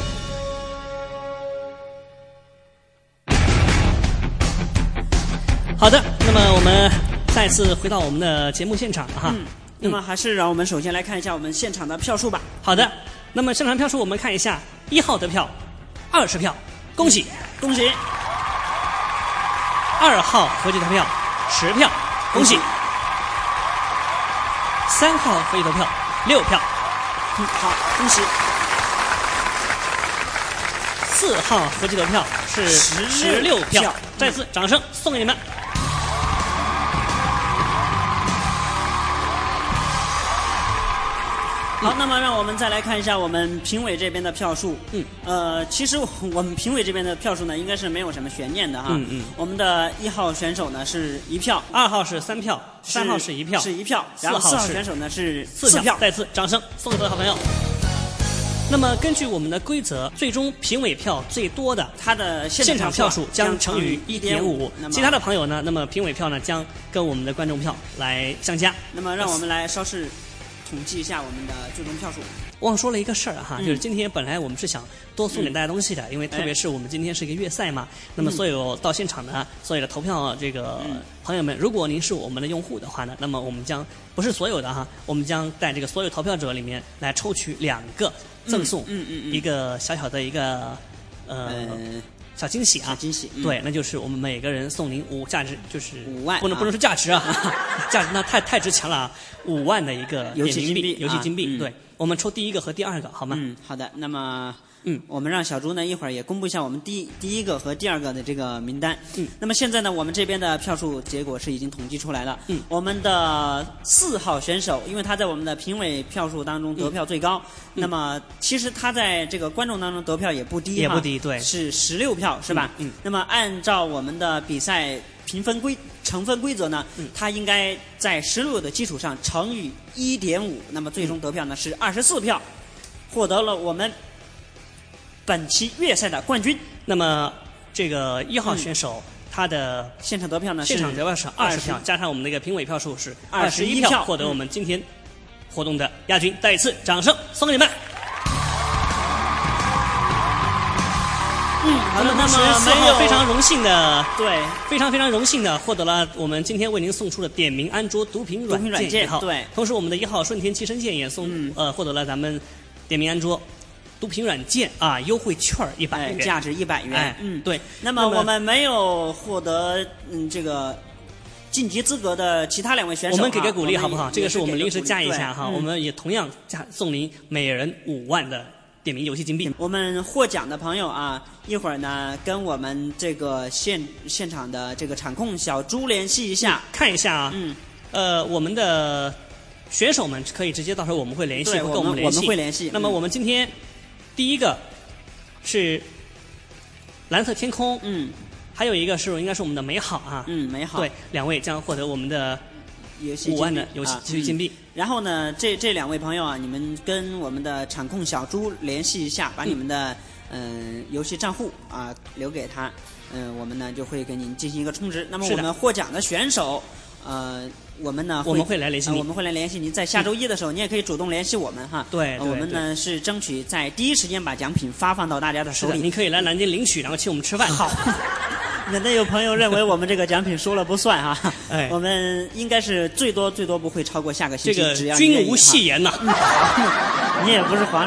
好的，那么我们再次回到我们的节目现场哈。 那么还是让我们首先来看一下我们现场的票数吧。 好的，那么现场票数我们看一下，1号得票20票，恭喜恭喜。 2号合计得票10票，恭喜。3号合计得票6票， 好，恭喜。 4号合计得票是16票，再次掌声送给你们。 好，那么让我们再来看一下我们评委这边的票数。其实我们评委这边的票数呢，应该是没有什么悬念的哈。我们的1号选手呢是1票 ，2号是3票，3号是1票， 然后4号选手呢是4票。 再次掌声送给各位好朋友。那么根据我们的规则，最终评委票最多的， 他的现场票数将乘以 1.5， 其他的朋友呢，那么评委票呢将跟我们的观众票来相加。 那么让我们来稍事统计一下我们的最终票数。 忘说了一个事儿哈，就是今天本来我们是想多送给大家东西的，因为特别是我们今天是一个月赛嘛。那么所有到现场的所有的投票这个朋友们，如果您是我们的用户的话呢，那么我们将不是所有的哈，我们将在这个所有投票者里面来抽取2个赠送一个小小的一个小惊喜啊！ 小惊喜， 对，那就是我们每个人送您价值就是 5万， 不能说价值啊，价值那太值钱了啊！5万的一个游戏金币， 对，我们抽第1个和第2个，好吗？ 好的。那么，我们让小猪呢一会儿也公布一下我们第1个和第2个的这个名单。那么现在呢，我们这边的票数结果是已经统计出来了。我们的4号选手，因为他在我们的评委票数当中得票最高，那么其实他在这个观众当中得票也不低， 对， 是16票，是吧？那么按照我们的比赛成分规则呢，它应该在16的基础上乘以 1.5， 那么最终得票呢是24票，获得了我们本期月赛的冠军。 那么这个1号选手他的现场得票呢是20票，加上我们的一个评委票数是21票，获得我们今天活动的亚军。再一次掌声送给你们。 好的，那么 4号非常荣幸的， 对， 非常荣幸的获得了我们今天为您送出的点名安卓毒品软件1号， 对， 同时我们的1号顺天气身剑也获得了咱们点名安卓毒品软件优惠券100元， 价值100元。 对。 那么我们没有获得这个晋级资格的其他2位选手， 我们给个鼓励好不好？这个是我们临时加一下哈，我们也同样送您每人5万的点名游戏金币。 我们获奖的朋友啊，一会儿呢跟我们这个现场的这个场控小猪联系一下， 看一下啊。我们的选手们可以直接到时候我们会联系， 对， 跟我们联系。 我们会联系。 那么我们今天第1个是蓝色天空，还有一个应该是我们的美好啊， 美好。 对，2位将获得我们的5万的游戏金币。 然后呢，这2位朋友啊，你们跟我们的场控小猪联系一下，把你们的游戏账户留给他，我们呢就会给您进行一个充值。那么我们获奖的选手，我们会来联系你， 我们会来联系您。在下周1的时候，你也可以主动联系我们哈。 对， 我们呢是争取在第一时间把奖品发放到大家的手里。 您可以来南京领取，然后请我们吃饭。 好。免得有朋友认为我们这个奖品说了不算哈，我们应该是最多不会超过下个星期， 这个君无戏言呐。 你也不是皇上，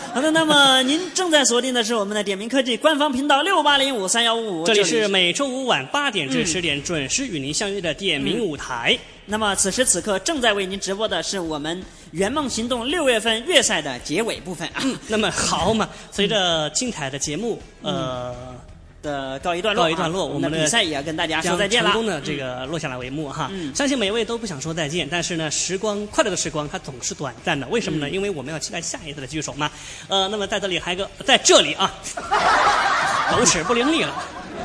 好的，那么您正在锁定的是我们的点名科技官方频道68053155， 这里是每周五晚8点至10点准时与您相约的点名舞台。 那么此时此刻正在为您直播的是我们圆梦行动6月份月赛的结尾部分啊。 那么好嘛，随着精彩的节目的告一段落， 我们的比赛也要跟大家说再见了， 成功的这个落下来为幕哈。相信每位都不想说再见，但是呢，快乐的时光它总是短暂的，为什么呢？因为我们要期待下一次的聚首嘛。那么在这里啊，狗屎不伶俐了，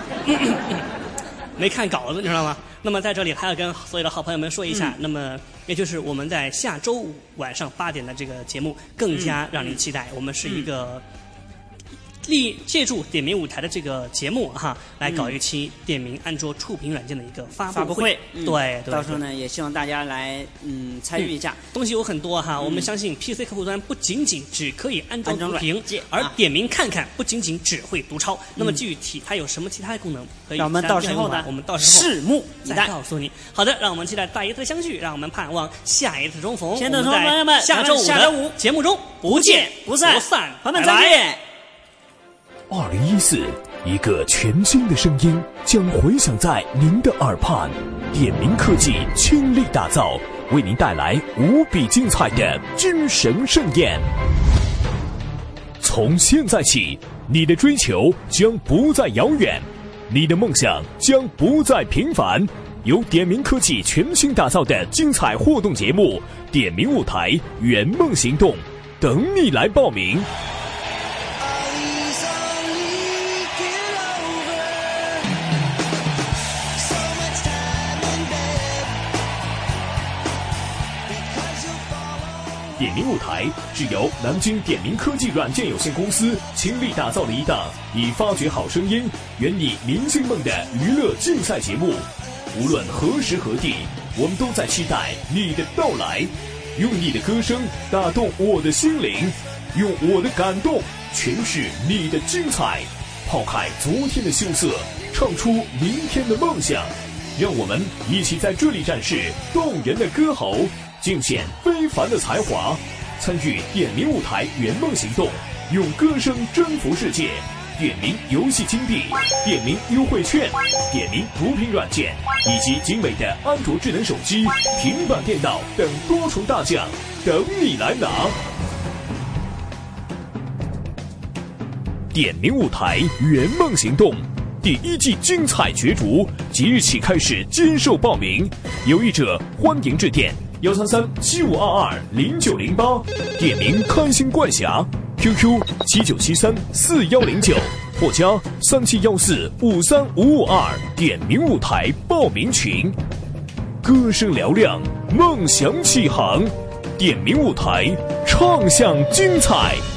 没看稿子，你知道吗？那么在这里还要跟所有的好朋友们说一下，那么也就是我们在下周五晚上8点的这个节目更加让您期待，我们是一个。借助点名舞台的这个节目哈，来搞一期点名安卓触屏软件的一个发布会。对， 到时候呢，也希望大家来参与一下。 东西有很多哈，我们相信 PC 客户端不仅仅只可以安装触屏，而点名看看不仅仅只会读抄。那么具体它有什么其他功能可以？ 让我们到时候呢，拭目以待， 告诉你。好的，让我们期待再一次的相聚，让我们盼望下一次重逢。 亲爱的朋友们， 下周五节目中不见不散， 朋友们再见。 2014，一个全新的声音将回响在您的耳畔。点名科技倾力打造，为您带来无比精彩的精神盛宴。从现在起，你的追求将不再遥远，你的梦想将不再平凡。由点名科技全新打造的精彩互动节目《点名舞台圆梦行动》，等你来报名。点名舞台是由南京点名科技软件有限公司倾力打造的一档以发掘好声音、圆你明星梦的娱乐竞赛节目。无论何时何地，我们都在期待你的到来。用你的歌声打动我的心灵，用我的感动诠释你的精彩。抛开昨天的羞涩，唱出明天的梦想。让我们一起在这里展示动人的歌喉，尽显非凡的才华，参与点名舞台圆梦行动，用歌声征服世界。点名游戏金币、点名优惠券、点名读屏软件以及精美的安卓智能手机、平板电脑等多重大奖等你来拿。点名舞台圆梦行动第1季精彩角逐即日起开始接受报名，有意者欢迎致电133-7522-0908，点名开心怪侠 QQ 79734109或加3714-53552点名舞台报名群。歌声嘹亮，梦想起航，点名舞台唱响精彩。